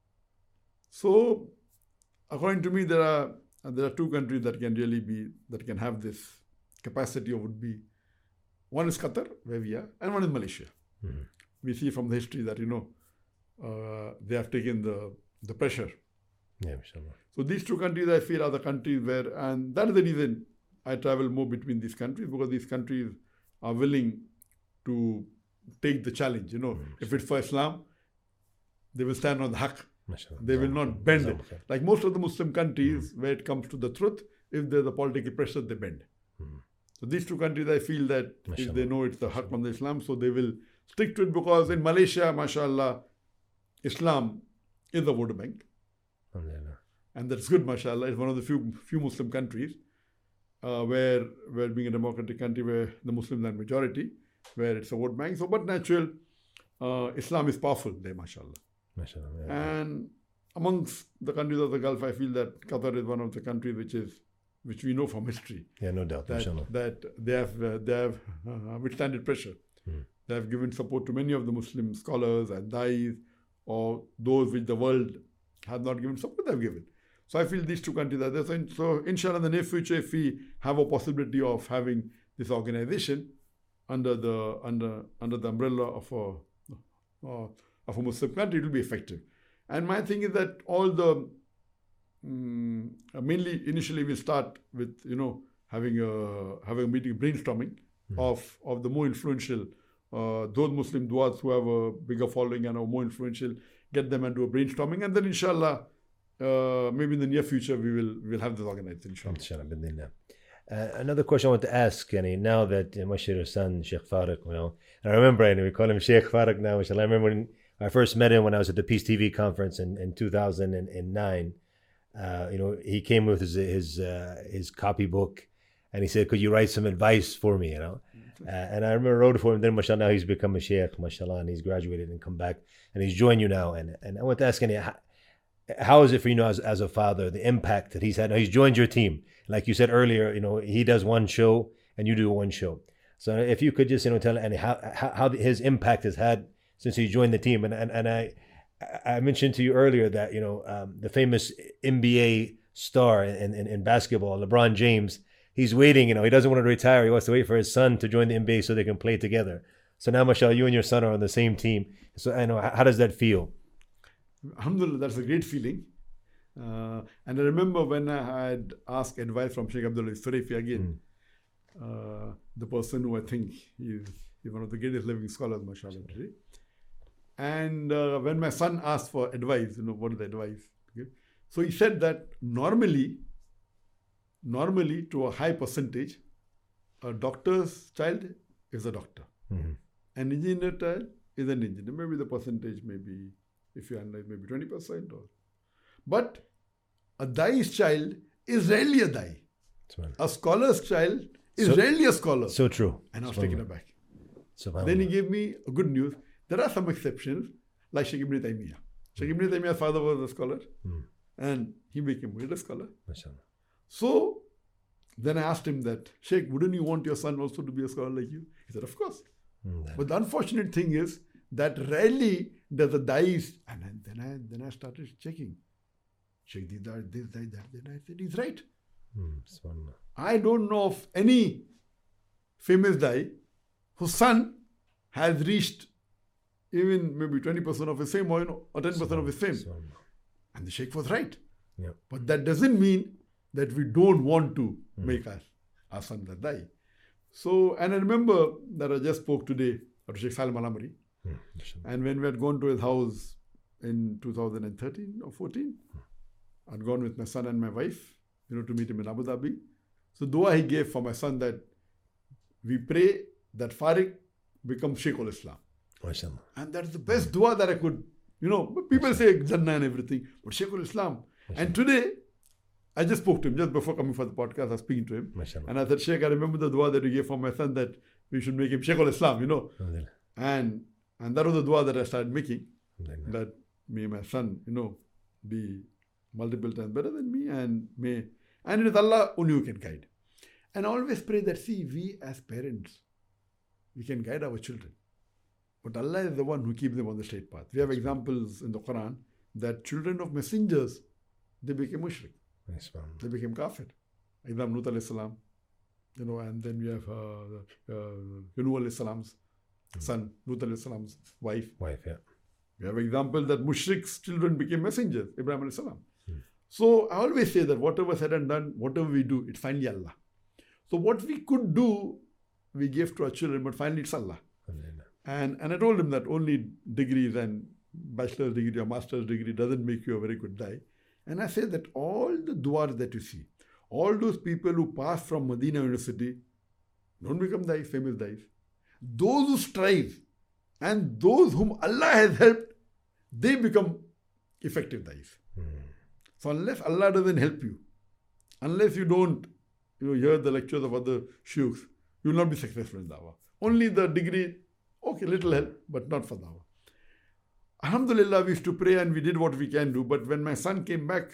So, according to me, there are two countries that can have this capacity, or would be, one is Qatar, where we are, and one is Malaysia. We see from the history that, they have taken the pressure. Yeah, mashallah. So these two countries, I feel, are the countries where, and that is the reason I travel more between these countries, because these countries are willing to take the challenge. If it's for Islam, they will stand on the haqq. They will not bend it. Like most of the Muslim countries, where it comes to the truth, if there's a political pressure, they bend. So these two countries, I feel that if they know it's the haqq on the Islam, so they will stick to it, because in Malaysia, mashallah, Islam is the vote bank. And that's good, mashallah. It's one of the few Muslim countries where being a democratic country where the Muslims are majority, where it's a vote bank. So, but natural, Islam is powerful there, mashallah. Yeah. And amongst the countries of the Gulf, I feel that Qatar is one of the countries which we know from history. Yeah, no doubt. That they have withstanded pressure. They have given support to many of the Muslim scholars and dais, or those which the world have not given support, they have given. So I feel these two countries are there. So inshallah, in the near future, if we have a possibility of having this organization under the umbrella of a Muslim country, it will be effective. And my thing is that all the mainly initially we'll start with having a meeting, brainstorming of the more influential those Muslim duas who have a bigger following and are more influential, get them and do a brainstorming, and then inshallah maybe in the near future we'll have this organized, inshallah. Another question I want to ask, now that Mashir's son, Sheikh Faraq, and I remember, we call him Sheikh Faraq now, I remember when I first met him when I was at the Peace TV conference in 2009. He came with his copybook, and he said, "Could you write some advice for me?" And I remember I wrote it for him. Then, mashallah, now he's become a sheikh, mashallah, and he's graduated and come back, and he's joined you now. And I want to ask, how is it for you as a father, the impact that he's had? Now he's joined your team, like you said earlier. He does one show and you do one show. So if you could just tell how his impact has had since he joined the team. And I mentioned to you earlier that the famous NBA star in basketball, LeBron James, he's waiting. He doesn't want to retire. He wants to wait for his son to join the NBA so they can play together. So now, mashallah, you and your son are on the same team. So how does that feel? Alhamdulillah, that's a great feeling. And I remember when I had asked advice from Sheikh Abdul Sarifi again, the person who I think is one of the greatest living scholars, mashallah, today. And when my son asked for advice, what is the advice? Okay? So he said that normally to a high percentage, a doctor's child is a doctor. An engineer child is an engineer. Maybe the percentage maybe, if you analyze, maybe 20%. But a dai's child is rarely a dai. A scholar's child is rarely a scholar. So true. And I was taken aback. Then he gave me a good news. There are some exceptions, like Sheikh Ibn Taymiyyah. Sheikh Ibn Taymiyyah's father was a scholar, and he became a scholar. So then I asked him that, Sheikh, wouldn't you want your son also to be a scholar like you? He said, of course. But the unfortunate thing is that rarely does a dais, and then I started checking. Sheikh, this, that. Then I said, he's right. I don't know of any famous dai whose son has reached even maybe 20% of his fame or 10% of his fame. And the Sheikh was right. Yeah. But that doesn't mean that we don't want to make our son that dai. So, and I remember that I just spoke today to Sheikh Salim Al-Amri. And when we had gone to his house in 2013 or 14, I'd gone with my son and my wife, to meet him in Abu Dhabi. So dua he gave for my son that we pray that Faraq becomes Sheikh al-Islam. And that's the best dua that I could, people say Jannah and everything, but Sheikh al-Islam. And today, I just spoke to him, just before coming for the podcast, I was speaking to him. And I said, Sheikh, I remember the dua that you gave for my son that we should make him Sheikh al-Islam, And that was the dua that I started making, that may my son, be multiple times better than me, and it is Allah only who can guide. And I always pray that, we as parents, we can guide our children. But Allah is the one who keeps them on the straight path. We have examples in the Quran that children of messengers, they became mushrik. They became kafir. Example, Nuh alayhi salam, and then we have Nuh alayhi salam's son, Nuh alayhi salam's wife. We have example that mushrik's children became messengers, Ibrahim alayhi salam. So I always say that whatever said and done, whatever we do, it's finally Allah. So what we could do, we gave to our children, but finally it's Allah. And I told him that only degrees and bachelor's degree or master's degree doesn't make you a very good dai. And I say that all the du'as that you see, all those people who pass from Medina University don't become dais, famous dais. Those who strive and those whom Allah has helped, they become effective dais. So unless Allah doesn't help you, unless you don't hear the lectures of other shuyukhs, you will not be successful in dawah. Only the degree, okay, little help, but not for dawah. Alhamdulillah, we used to pray and we did what we can do. But when my son came back,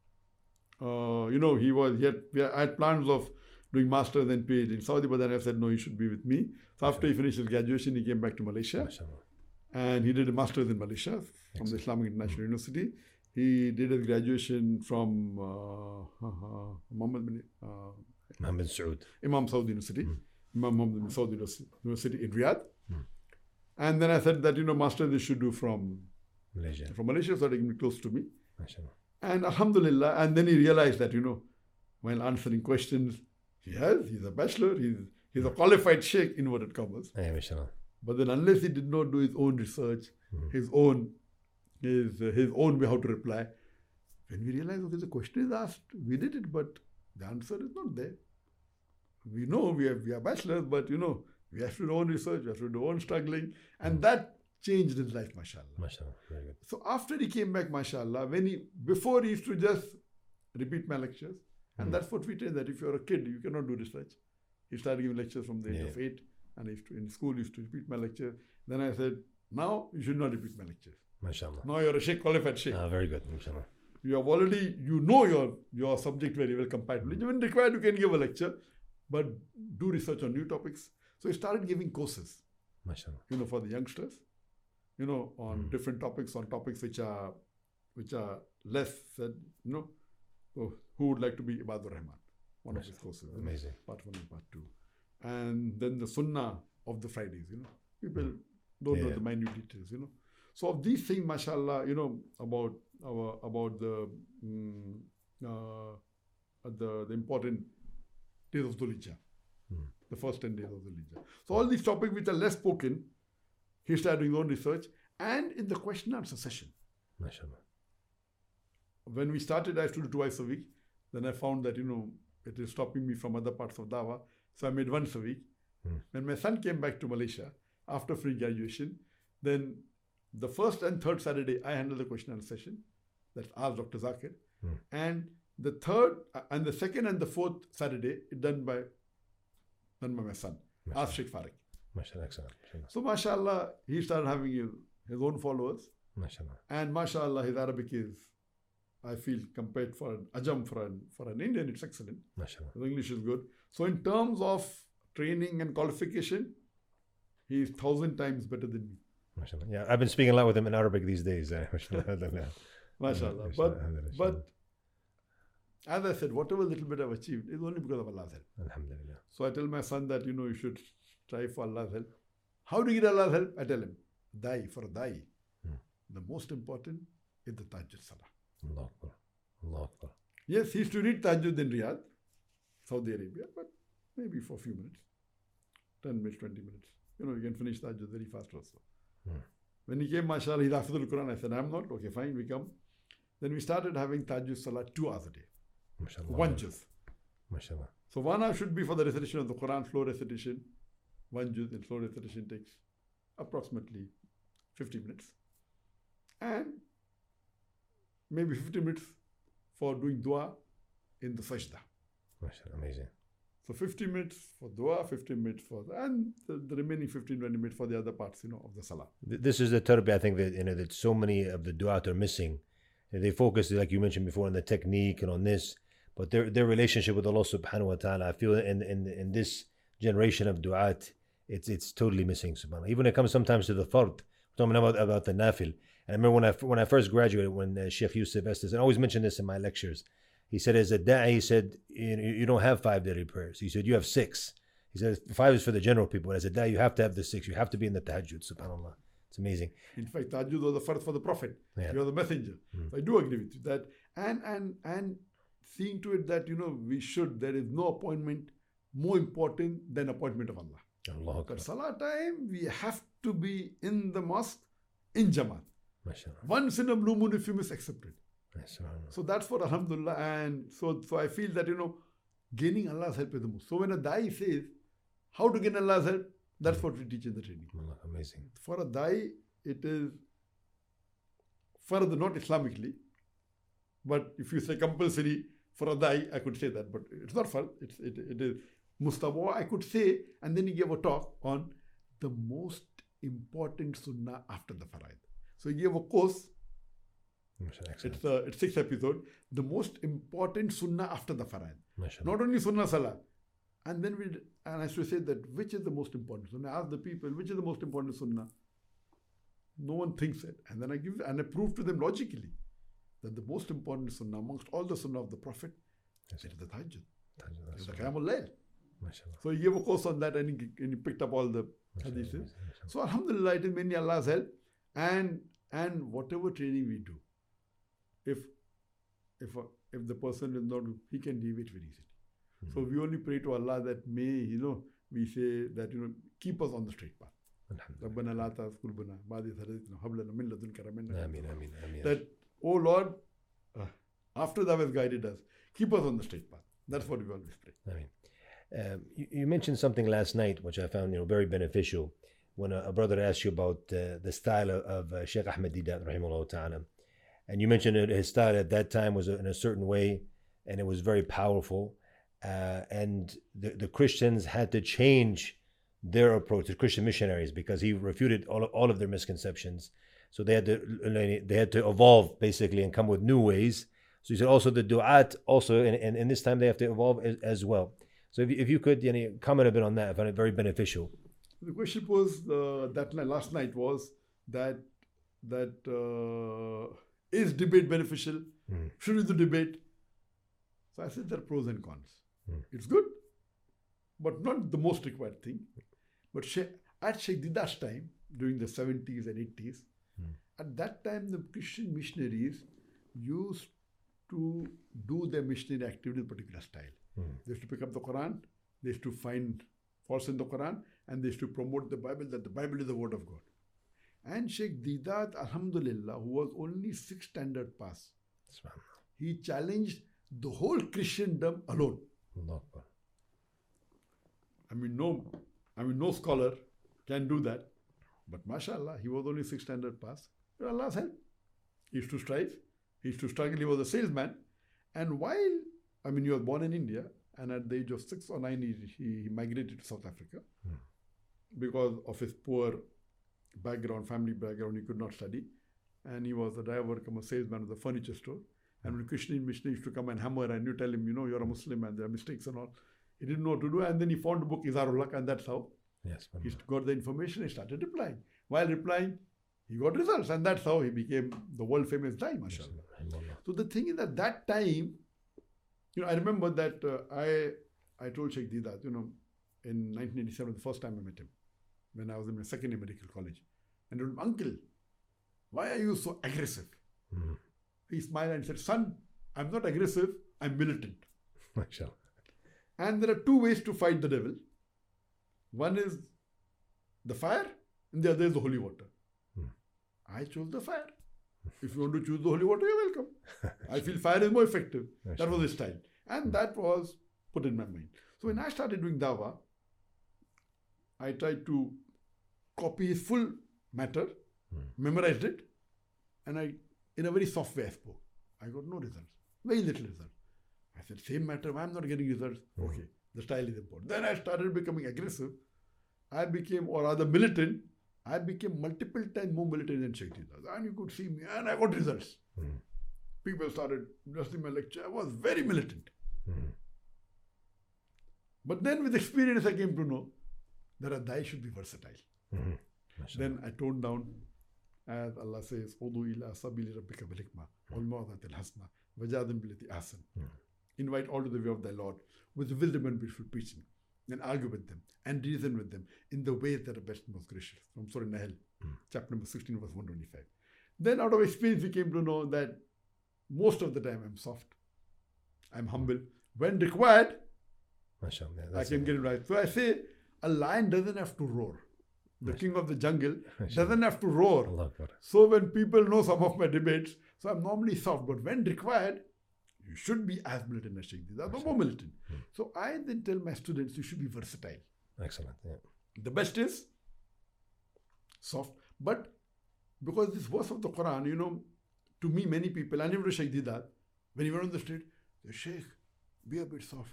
I had plans of doing master's and PhD in Saudi, but then I said, no, he should be with me. So after he finished his graduation, he came back to Malaysia. And he did a master's in Malaysia from the Islamic International University. He did his graduation from Mohammed Saud. Imam Saud University, Imam Muhammad bin Saud University in Riyadh. And then I said that, master, they should do from Malaysia. From Malaysia, so they can be close to me. MashaAllah. And alhamdulillah, and then he realized that, while answering questions, he's a bachelor, he's a qualified sheikh, inverted commas. Yeah, MashaAllah. But then unless he did not do his own research, his own way how to reply, when we realized, okay, the question is asked, we did it, but the answer is not there. We know we are bachelors, but we have to do our own research, we have to do our own struggling, and that changed his life, mashallah. MashaAllah, very good. So after he came back, mashallah, before he used to just repeat my lectures, and that's what we train, that if you're a kid, you cannot do research. He started giving lectures from the age of 8, and in school he used to repeat my lecture. Then I said, now you should not repeat my lectures. MashaAllah. Now you're a sheikh, qualified sheikh. Very good, MashaAllah. You have already, your subject very well comparatively. When required, you can give a lecture, but do research on new topics. So he started giving courses, MashaAllah. for the youngsters, on different topics, on topics which are less said, So who would like to be Ibadur Rahman? One of his courses. Amazing. Part 1 and part 2. And then the Sunnah of the Fridays, People don't know the minute details, So of these things, mashallah, about the important days of Dhul Hijjah, the first 10 days of Dhul Hijjah. So all these topics which are less spoken, he started doing his own research, and in the question and answer session. MashaAllah. When we started, I used to do twice a week. Then I found that, it is stopping me from other parts of Dawah. So I made once a week. When my son came back to Malaysia after free graduation, then the first and third Saturday, I handled the question and answer session. That's Ask Dr. Zakir. And the third, and the second and the fourth Saturday, done by my son, Ask Sheikh Farik. MashaAllah, excellent. So, mashallah, he started having his own followers. MashaAllah. And mashallah, his Arabic is, I feel, compared for an Ajam, for an Indian, it's excellent. MashaAllah. His English is good. So in terms of training and qualification, he is 1,000 times better than me. MashaAllah. Yeah, I've been speaking a lot with him in Arabic these days. MashaAllah. But as I said, whatever little bit I've achieved is only because of Allah's help. Alhamdulillah. So I tell my son that, you should strive for Allah's help. How to get Allah's help? I tell him, for a da'i, the most important is the Tahajjud Salah. Allah Akbar. Allah Akbar. Yes, he used to read Tahajjud in Riyadh, Saudi Arabia, but maybe for a few minutes, 10 minutes, 20 minutes. You can finish Tahajjud very fast also. When he came, mashallah, he's Hafidhul Quran. I said, I'm not. Okay, fine, we come. Then we started having Tahajjud Salah 2 hours a day. MashaAllah. 1 juz. MashaAllah. So 1 hour should be for the recitation of the Quran, flow recitation. 1 juz in flow recitation takes approximately 50 minutes. And maybe 50 minutes for doing dua in the sajda. MashaAllah, amazing. So 50 minutes for dua, 15 minutes and the remaining 15, 20 minutes for the other parts, of the salah. This is the tarbiyah, I think, that that so many of the du'at are missing. They focus, like you mentioned before, on the technique and on this, but their relationship with Allah subhanahu wa ta'ala, I feel in this generation of du'at, it's totally missing, subhanAllah. Even when it comes sometimes to the fard, talking about the nafil. And I remember when I first graduated, when Sheikh Yusuf Estes, and I always mention this in my lectures, he said, as a da'i, he said, you don't have 5 daily prayers. He said, you have 6. He said, 5 is for the general people. But as a da'i, you have to have the 6. You have to be in the tahajjud, subhanAllah. It's amazing. In fact, tahajjud was the first for the Prophet. Yeah. You are the messenger. So I do agree with you that. And seeing to it that, there is no appointment more important than appointment of Allah. Allah Akbar. But salah time, we have to be in the mosque in Jamaat. MashaAllah. Once in a blue moon, if you miss, accepted. SubhanAllah. So that's for Alhamdulillah. And so I feel that, gaining Allah's help is the most. So when a da'i says, how to gain Allah's help, that's what we teach in the training. Allah, amazing. For a da'i, it is further, not Islamically, but if you say compulsory for a da'i, I could say that, but it's not fard, it is mustawa, I could say, and then he gave a talk on the most important sunnah after the faraid. So he gave a course. It's 6 episodes. The most important sunnah after the faraid. Not only sunnah salah. And then I used to say that which is the most important sunnah. I asked the people, which is the most important sunnah? No one thinks it. And then I prove to them logically that the most important sunnah amongst all the sunnah of the Prophet is the Tahajjud. It's the Qiyamul Layl. So he gave a course on that, and he picked up all the hadiths. So Alhamdulillah, it is mainly Allah's help, and whatever training we do, if the person is not, he can leave it very easily. So we only pray to Allah that may, we say that, keep us on the straight path. رَبَّنَا لَا تَزِغْ قُلُوبَنَا بَعْدَ إِذْ هَدَيْتَنَا وَهَبْ لَنَا مِن لَدُنكَ رَحْمَةً. That, oh Lord, after thou hast guided us, keep us on the straight path. That's what we always pray. You mentioned something last night which I found very beneficial when a brother asked you about the style of Sheikh Ahmed Deedat rahimahullah ta'ala, and you mentioned that his style at that time was in a certain way and it was very powerful, and the Christians had to change their approach, the Christian missionaries, because he refuted all of their misconceptions. So they had to evolve basically and come with new ways. So he said also the du'at also in this time they have to evolve as well. So if you could comment a bit on that, I found it very beneficial. The question was last night was that is debate beneficial? Should we do debate? So I said there are pros and cons. It's good, but not the most required thing. But at Sheikh Deedat's time, during the 70s and 80s, at that time the Christian missionaries used to do their missionary activity in a particular style. They used to pick up the Quran, they used to find faults in the Quran, and they used to promote the Bible, that the Bible is the word of God. And Sheikh Deedat, alhamdulillah, who was only 6th standard pass, he challenged the whole Christendom alone. No scholar can do that. But mashallah, he was only 6th standard pass. With Allah's help. He used to strive. He used to struggle. He was a salesman. And while, he was born in India, and at the age of 6 or 9, he migrated to South Africa. Because of his poor background, family background, he could not study. And he was a driver, a salesman of the furniture store. And when Christian missionaries used to come and hammer and you tell him, you're a Muslim and there are mistakes and all, he didn't know what to do. And then he found the book Izharul Haq, and that's how he got the information. He started replying. While replying, he got results, and that's how he became the world famous Dai, mashallah. So the thing is that time, I remember that I told Sheikh Deedat, in 1987, the first time I met him, when I was in my second year medical college. And I told him, uncle, why are you so aggressive? He smiled and said, son, I'm not aggressive, I'm militant. Mashallah. And there are 2 ways to fight the devil. One is the fire, and the other is the holy water. I chose the fire. If you want to choose the holy water, you're welcome. I feel fire is more effective. That was his style. And that was put in my mind. So when I started doing dawah, I tried to copy his full matter, memorized it, and in a very soft way I spoke. I got no results. Very little results. I said, same matter, why I'm not getting results? Okay, the style is important. Then I started becoming aggressive. I became, or rather militant. I became multiple times more militant than Sheikh Deedat. And you could see me, and I got results. People started listening to my lecture. I was very militant. But then with experience, I came to know that a dai should be versatile. Then I toned down, as Allah says, Udu ila sabili rabbika bil hikmah wal mawdatil hasana wajadil billati ahsan. Invite all to the way of thy Lord with wisdom and beautiful preaching, and argue with them and reason with them in the ways that are best and most gracious. From Surah Nahl, chapter number 16, verse 125. Then out of experience, we came to know that most of the time I'm soft, I'm humble. When required, I can get it right. So I say, a lion doesn't have to roar. The king of the jungle doesn't have to roar. So when people know some of my debates, so I'm normally soft, but when required, you should be as militant as Sheikh Deedat, no more militant. So I then tell my students, you should be versatile. Excellent. Yeah. The best is soft. But because this verse of the Quran, to me, many people, and even to Sheikh Deedat, when he went on the street, they say, Sheikh, be a bit soft.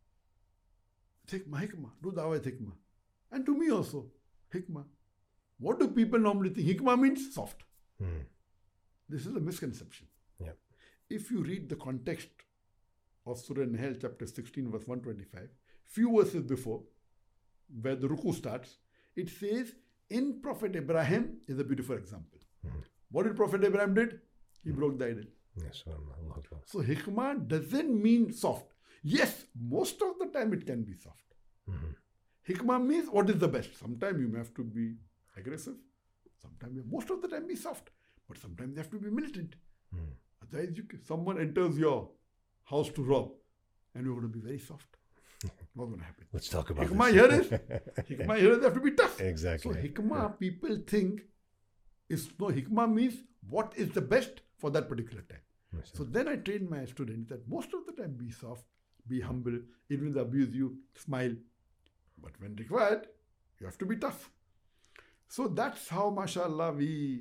Hikmah, do dawah hikmah. And to me also, hikmah. What do people normally think? Hikmah means soft. This is a misconception. Yeah. If you read the context of Surah Nahl, chapter 16, verse 125, few verses before, where the ruku starts, it says, in Prophet Ibrahim is a beautiful example. What did Prophet Ibrahim did? He broke the idol. Yes, Allah Akbar. So hikmah doesn't mean soft. Yes, most of the time it can be soft. Hikmah means what is the best. Sometimes you have to be aggressive. Sometimes, most of the time, be soft. But sometimes you have to be militant. Otherwise, someone enters your house to rob, and you're going to be very soft. What's going to happen? Let's talk about Hikmah this. Hikmah here is have to be tough. Exactly. So hikmah, people think hikmah means what is the best for that particular time. Yes, So then I train my students that most of the time be soft, be humble, even if they abuse you, smile. But when required, you have to be tough. So that's how, mashallah,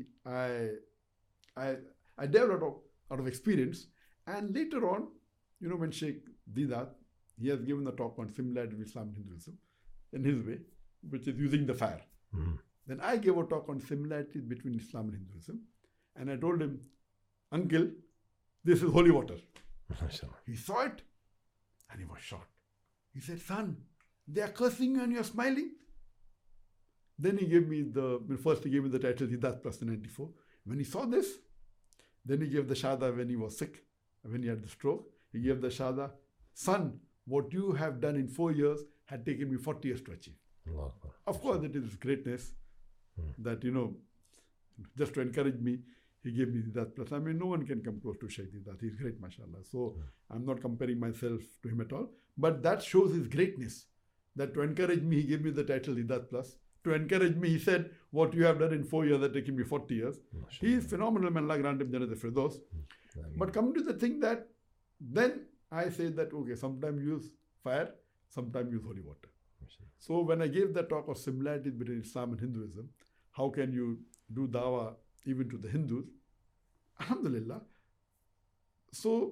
I developed out of experience. And later on, when Sheikh Deedat, he has given a talk on similarity of Islam and Hinduism in his way, which is using the fire. Then I gave a talk on similarities between Islam and Hinduism. And I told him, uncle, this is holy water. He saw it and he was shocked. He said, son, they are cursing you and you are smiling. Then he gave me first he gave me the title Deedat Plus in 94. When he saw this, then he gave the Shahada when he was sick, when he had the stroke. He gave the Shahada, son, what you have done in 4 years had taken me 40 years to achieve. Of course, it is greatness that, just to encourage me, he gave me that plus. I mean, no one can come close to Shaykh Deedat. He's great, mashallah. So I'm not comparing myself to him at all. But that shows his greatness. That to encourage me, he gave me the title Deedat Plus. To encourage me, he said, what you have done in 4 years, that taken me 40 years. He is phenomenal, man. Allah grant him Jannat al-Firdaus. But coming to the thing that, then I say that, okay, sometimes use fire, sometimes use holy water. So when I gave that talk of similarities between Islam and Hinduism, how can you do dawah even to the Hindus? Alhamdulillah. So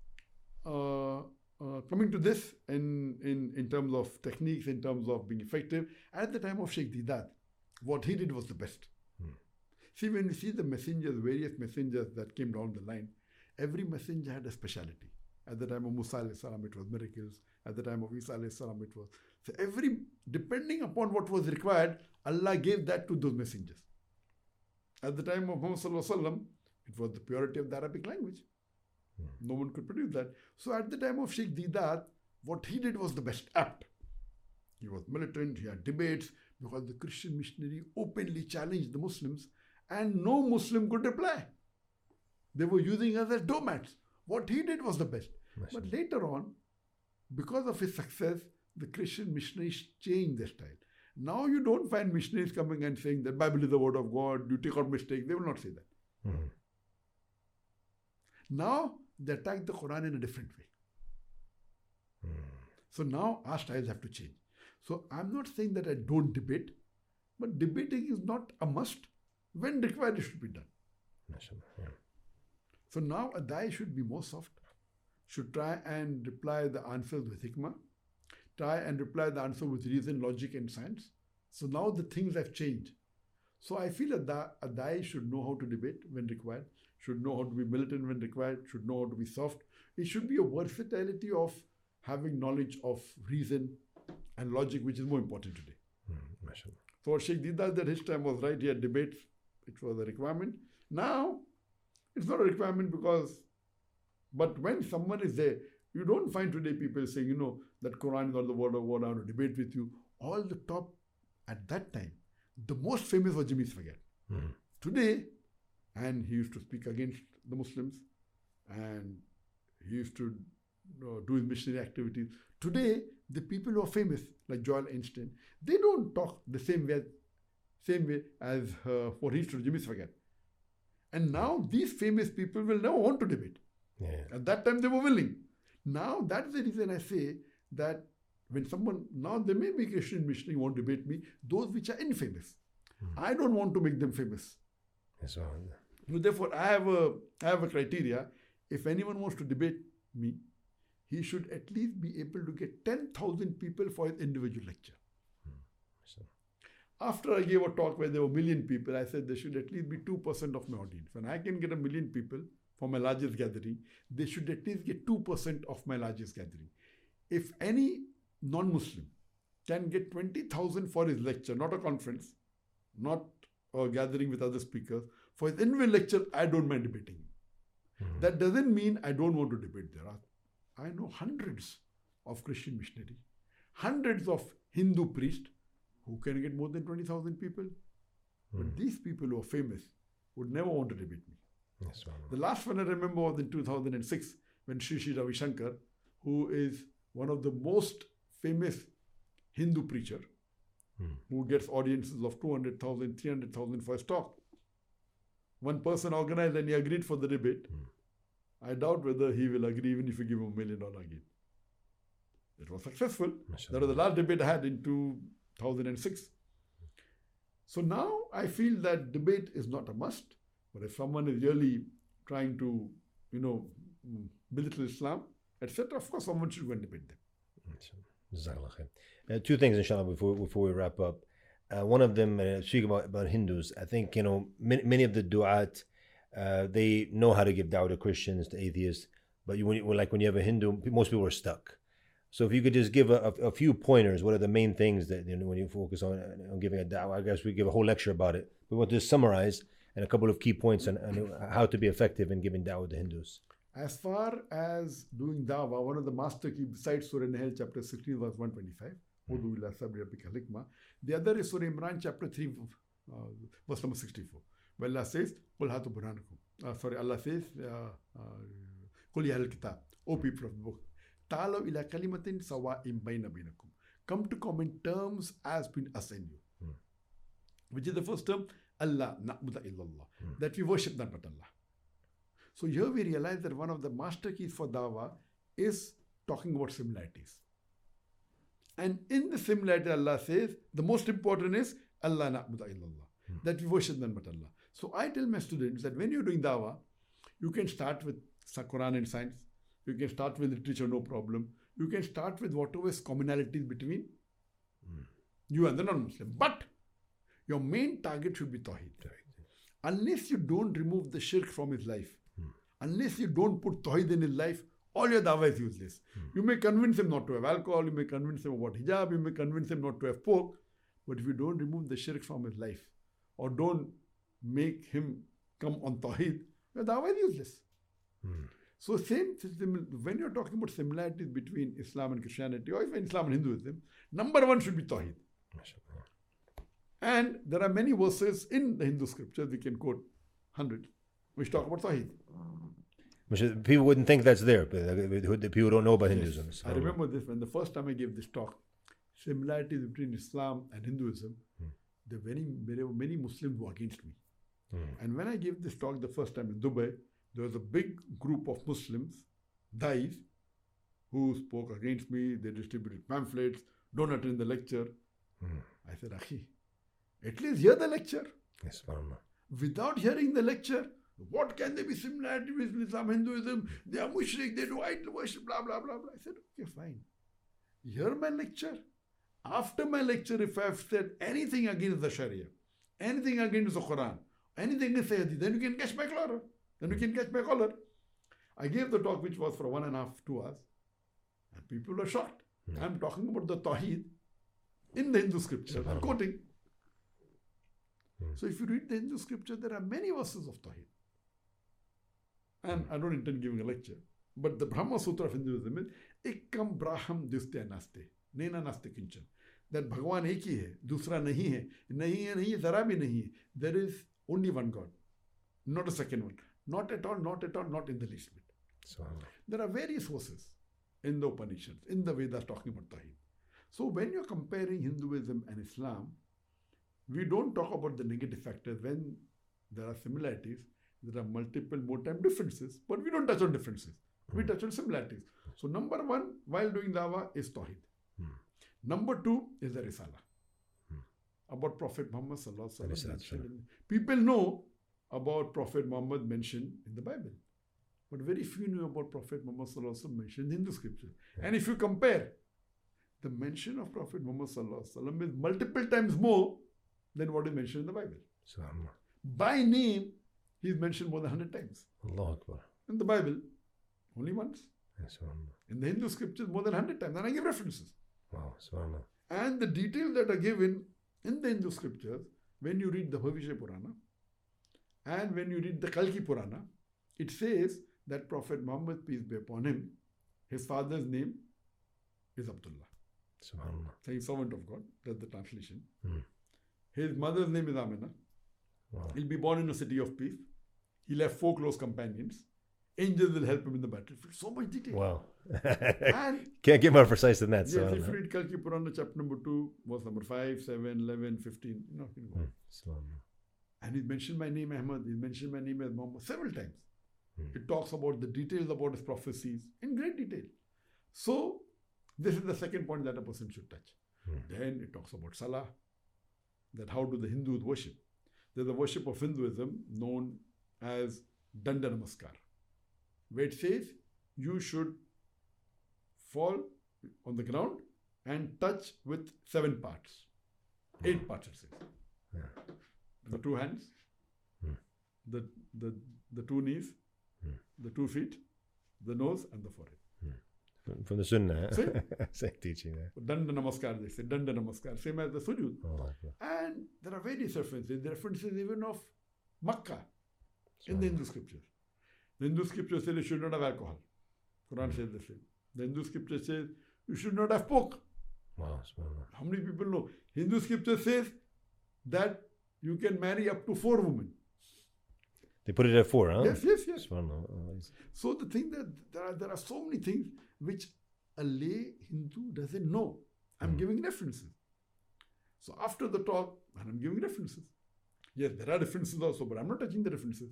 coming to this in terms of techniques, in terms of being effective, at the time of Sheikh Deedat, what he did was the best. See, when you see the messengers, various messengers that came down the line, every messenger had a speciality. At the time of Musa alayhi salam, it was miracles. At the time of Isa alayhi salam, it was. So depending upon what was required, Allah gave that to those messengers. At the time of Muhammad sallallahu alaihi wasallam, it was the purity of the Arabic language. No one could produce that. So at the time of Sheikh Deedat, what he did was the best, apt. He was militant, he had debates, because the Christian missionary openly challenged the Muslims, and no Muslim could reply. They were using us as doormats. What he did was the best. But later on, because of his success, the Christian missionaries changed their style. Now you don't find missionaries coming and saying that Bible is the word of God, you take out mistakes. They will not say that. Now they attack the Quran in a different way. So now our styles have to change. So I'm not saying that I don't debate, but debating is not a must. When required, it should be done. So now a dai should be more soft, should try and reply the answers with hikmah, try and reply the answer with reason, logic and science. So now the things have changed. So I feel a dai should know how to debate when required, should know how to be militant when required, should know how to be soft. It should be a versatility of having knowledge of reason and logic, which is more important today. So Sheikh Deedat at his time was right, he had debates, it was a requirement. Now, it's not a requirement but when someone is there, you don't find today people saying, that Quran is not the word of God, I want to debate with you. All the top, at that time, the most famous was Jimmy Swaggart. Today, and he used to speak against the Muslims, and he used to do his missionary activities. Today, the people who are famous, like Joel Einstein, they don't talk the same way as what he used to do, Jimmy Swaggart. And now these famous people will never want to debate. At that time they were willing. Now that's the reason I say that when someone, now there may be Christian missionary who want to debate me, those which are infamous. I don't want to make them famous. So therefore, I have a criteria. If anyone wants to debate me, he should at least be able to get 10,000 people for his individual lecture. After I gave a talk where there were 1 million people, I said there should at least be 2% of my audience. When I can get 1 million people for my largest gathering, they should at least get 2% of my largest gathering. If any non-Muslim can get 20,000 for his lecture, not a conference, not a gathering with other speakers, for his individual lecture, I don't mind debating him. That doesn't mean I don't want to debate. I know hundreds of Christian missionaries, hundreds of Hindu priests who can get more than 20,000 people. But these people who are famous would never want to debate me. Yes, The last one I remember was in 2006 when Sri Sri Ravi Shankar, who is one of the most famous Hindu preacher, who gets audiences of 200,000, 300,000 for his talk. One person organized and he agreed for the debate. I doubt whether he will agree even if you give him $1 million again. It was successful. That was the last debate I had in 2006. So now I feel that debate is not a must. But if someone is really trying to, belittle Islam, etc., of course someone should go and debate them. Two things, inshallah, before we wrap up. One of them, speaking about Hindus, I think, many of the du'at, they know how to give da'wah to Christians, to atheists, but when you have a Hindu, most people are stuck. So if you could just give a few pointers, what are the main things that, when you focus on giving a da'wah? I guess we give a whole lecture about it. We want to summarize and a couple of key points on how to be effective in giving da'wah to Hindus. As far as doing da'wah, one of the master key besides Surah Nahl chapter 16 verse 125, the other is Surah Imran chapter 3 verse number 64. Where Allah says, Allah says, Qul ya ahlal kitab, O people of the book, ta'alaw ila kalimatin sawa'in bayna bainakum. Come to common terms as between us and you. Which is the first term? Allah na'budu illallah. That we worship none but Allah. So here we realize that one of the master keys for dawah is talking about similarities. And in the similarity, Allah says, the most important is Allah na'budu illallah. That we worship none but Allah. So I tell my students that when you're doing dawah, you can start with Quran and science. You can start with literature, no problem. You can start with whatever is commonalities between you and the non-Muslim. But your main target should be Tawheed. Unless you don't remove the shirk from his life, unless you don't put Tawheed in his life, all your dawah is useless. You may convince him not to have alcohol, you may convince him about hijab, you may convince him not to have pork, but if you don't remove the shirk from his life, or don't make him come on Tawheed, your dawah is useless. So when you're talking about similarities between Islam and Christianity, or even Islam and Hinduism, number one should be Tawheed. And there are many verses in the Hindu scriptures, we can quote hundreds, which talk about Tawheed. People wouldn't think that's there, but people don't know about Hinduism. Yes. I remember this when the first time I gave this talk, similarities between Islam and Hinduism, there were many Muslims who were against me. And when I gave this talk the first time in Dubai, there was a big group of Muslims, Dais, who spoke against me. They distributed pamphlets, don't attend the lecture. I said, Akhi, at least hear the lecture. Yes, without hearing the lecture, what can there be similarity with Islam, Hinduism? They are mushrik, they do idol worship, blah, blah, blah, blah. I said, okay, fine. Hear my lecture. After my lecture, if I have said anything against the Sharia, anything against the Quran, anything against the Hadith, then you can catch my collar. Then you can catch my collar. I gave the talk which was for 1.5, 2 hours. And people were shocked. I'm talking about the Tawheed in the Hindu scripture. I'm quoting. So if you read the Hindu scripture, there are many verses of Tawheed. And I don't intend giving a lecture. But the Brahma Sutra of Hinduism is Ekam Braham Distya Naste. Nena Naste Kinchan. That Bhagwan ek hi hai, dusra nahi hai. Nahi hai, nahi, zara bhi nahi hai. There is only one God. Not a second one. Not at all, not at all, not in the least bit. There are various verses in the Upanishads, in the Vedas talking about Tawheed. So when you're comparing Hinduism and Islam, we don't talk about the negative factors. When there are similarities, there are multiple more time differences, but we don't touch on differences. We touch on similarities. So number one, while doing dawah, is Tawheed. Number two is the Risala. About Prophet Muhammad Sallallahu Alaihi Wasallam. People know about Prophet Muhammad mentioned in the Bible, but very few knew about Prophet Muhammad Sallallahu Alaihi Wasallam mentioned in Hindu scripture. And if you compare, the mention of Prophet Muhammad Sallallahu Alaihi Wasallam is multiple times more than what is mentioned in the Bible. By name, he is mentioned more than 100 times. Allah Akbar. In the Bible, only once. In the Hindu scriptures, more than 100 times. And I give references. Wow, and the details that are given in the Hindu scriptures, when you read the Bhavishya Purana and when you read the Kalki Purana, it says that Prophet Muhammad, peace be upon him, his father's name is Abdullah. Subhanallah. So he's servant of God. That's the translation. Hmm. His mother's name is Amina. Wow. He'll be born in a city of peace. He'll have 4 close companions. Angels will help him in the battlefield. So much detail. Wow. And Can't get more precise than that. yes, if you read Kalki Purana, chapter number 2, verse number 5, 7, 11, 15, you know, you can go. Subhanallah. And he's mentioned my name Ahmad, he's mentioned my name as Muhammad several times. Hmm. It talks about the details about his prophecies in great detail. So, this is the second point that a person should touch. Hmm. Then it talks about Salah, that how do the Hindus worship. There's a worship of Hinduism known as Danda Namaskar, where it says you should fall on the ground and touch with 7 parts. 8 parts, it says. Yeah. The 2 hands, Hmm. the 2 knees, Hmm. the 2 feet, the nose, and the forehead. From the Sunnah. See? Same teaching there. Danda Namaskar, they say. Danda Namaskar, same as the sujood. Allah Akbar. And there are various references. There are references even of Makkah in the Hindu scriptures. The Hindu scripture says you should not have alcohol. Quran says the same. The Hindu scripture says you should not have pork. Wow, subhanallah. How many people know? Hindu scripture says that you can marry up to 4 women. They put it at 4, huh? Yes, yes, yes. Subhanallah. Oh, it's- So the thing that there are so many things which a lay Hindu doesn't know. I'm giving references. So after the talk, I'm giving references. Yes, there are references also, but I'm not touching the references.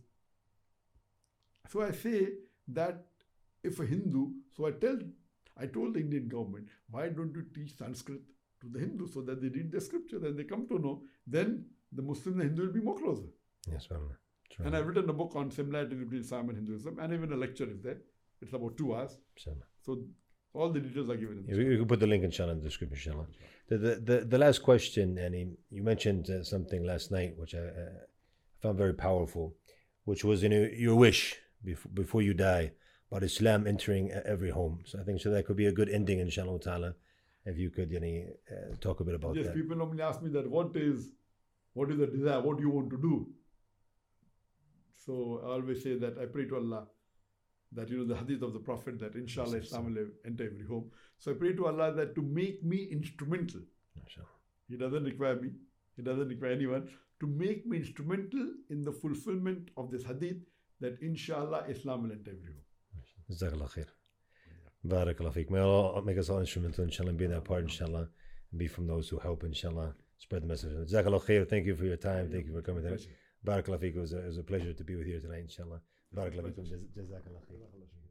So I say that if a Hindu, so I told the Indian government, why don't you teach Sanskrit to the Hindus so that they read the scripture and they come to know, then the Muslim and the Hindu will be more closer. Yes, subhanallah. True. And I've written a book on similarity between Islam and Hinduism, and even a lecture is there. It's about 2 hours. Inshallah. So all the details are given in Yeah, this. we can put the link inshallah in the description, inshallah. The last question, and you mentioned something last night which I found very powerful, which was your wish before you die about Islam entering every home. So I think that could be a good ending, inshallah ta'ala, if you could talk a bit about Yes, that. people normally ask me that what is the desire, what do you want to do? So I always say that I pray to Allah that the hadith of the Prophet that inshallah Islam will enter every home. So I pray to Allah that to make me instrumental. Inshallah. He doesn't require me. He doesn't require anyone to make me instrumental in the fulfillment of this hadith that inshallah Islam will enter every home. Jazakallah khair. Barakallah feek. May Allah make us all instrumental, inshallah, and be that part, inshallah, and be from those who help, inshallah, spread the message. Jazakallah khair. Thank you for your time. Thank you for coming there. Barakallah feek. It was a pleasure to be with you tonight, inshallah. Barakallah feekum. Jazakallah khair.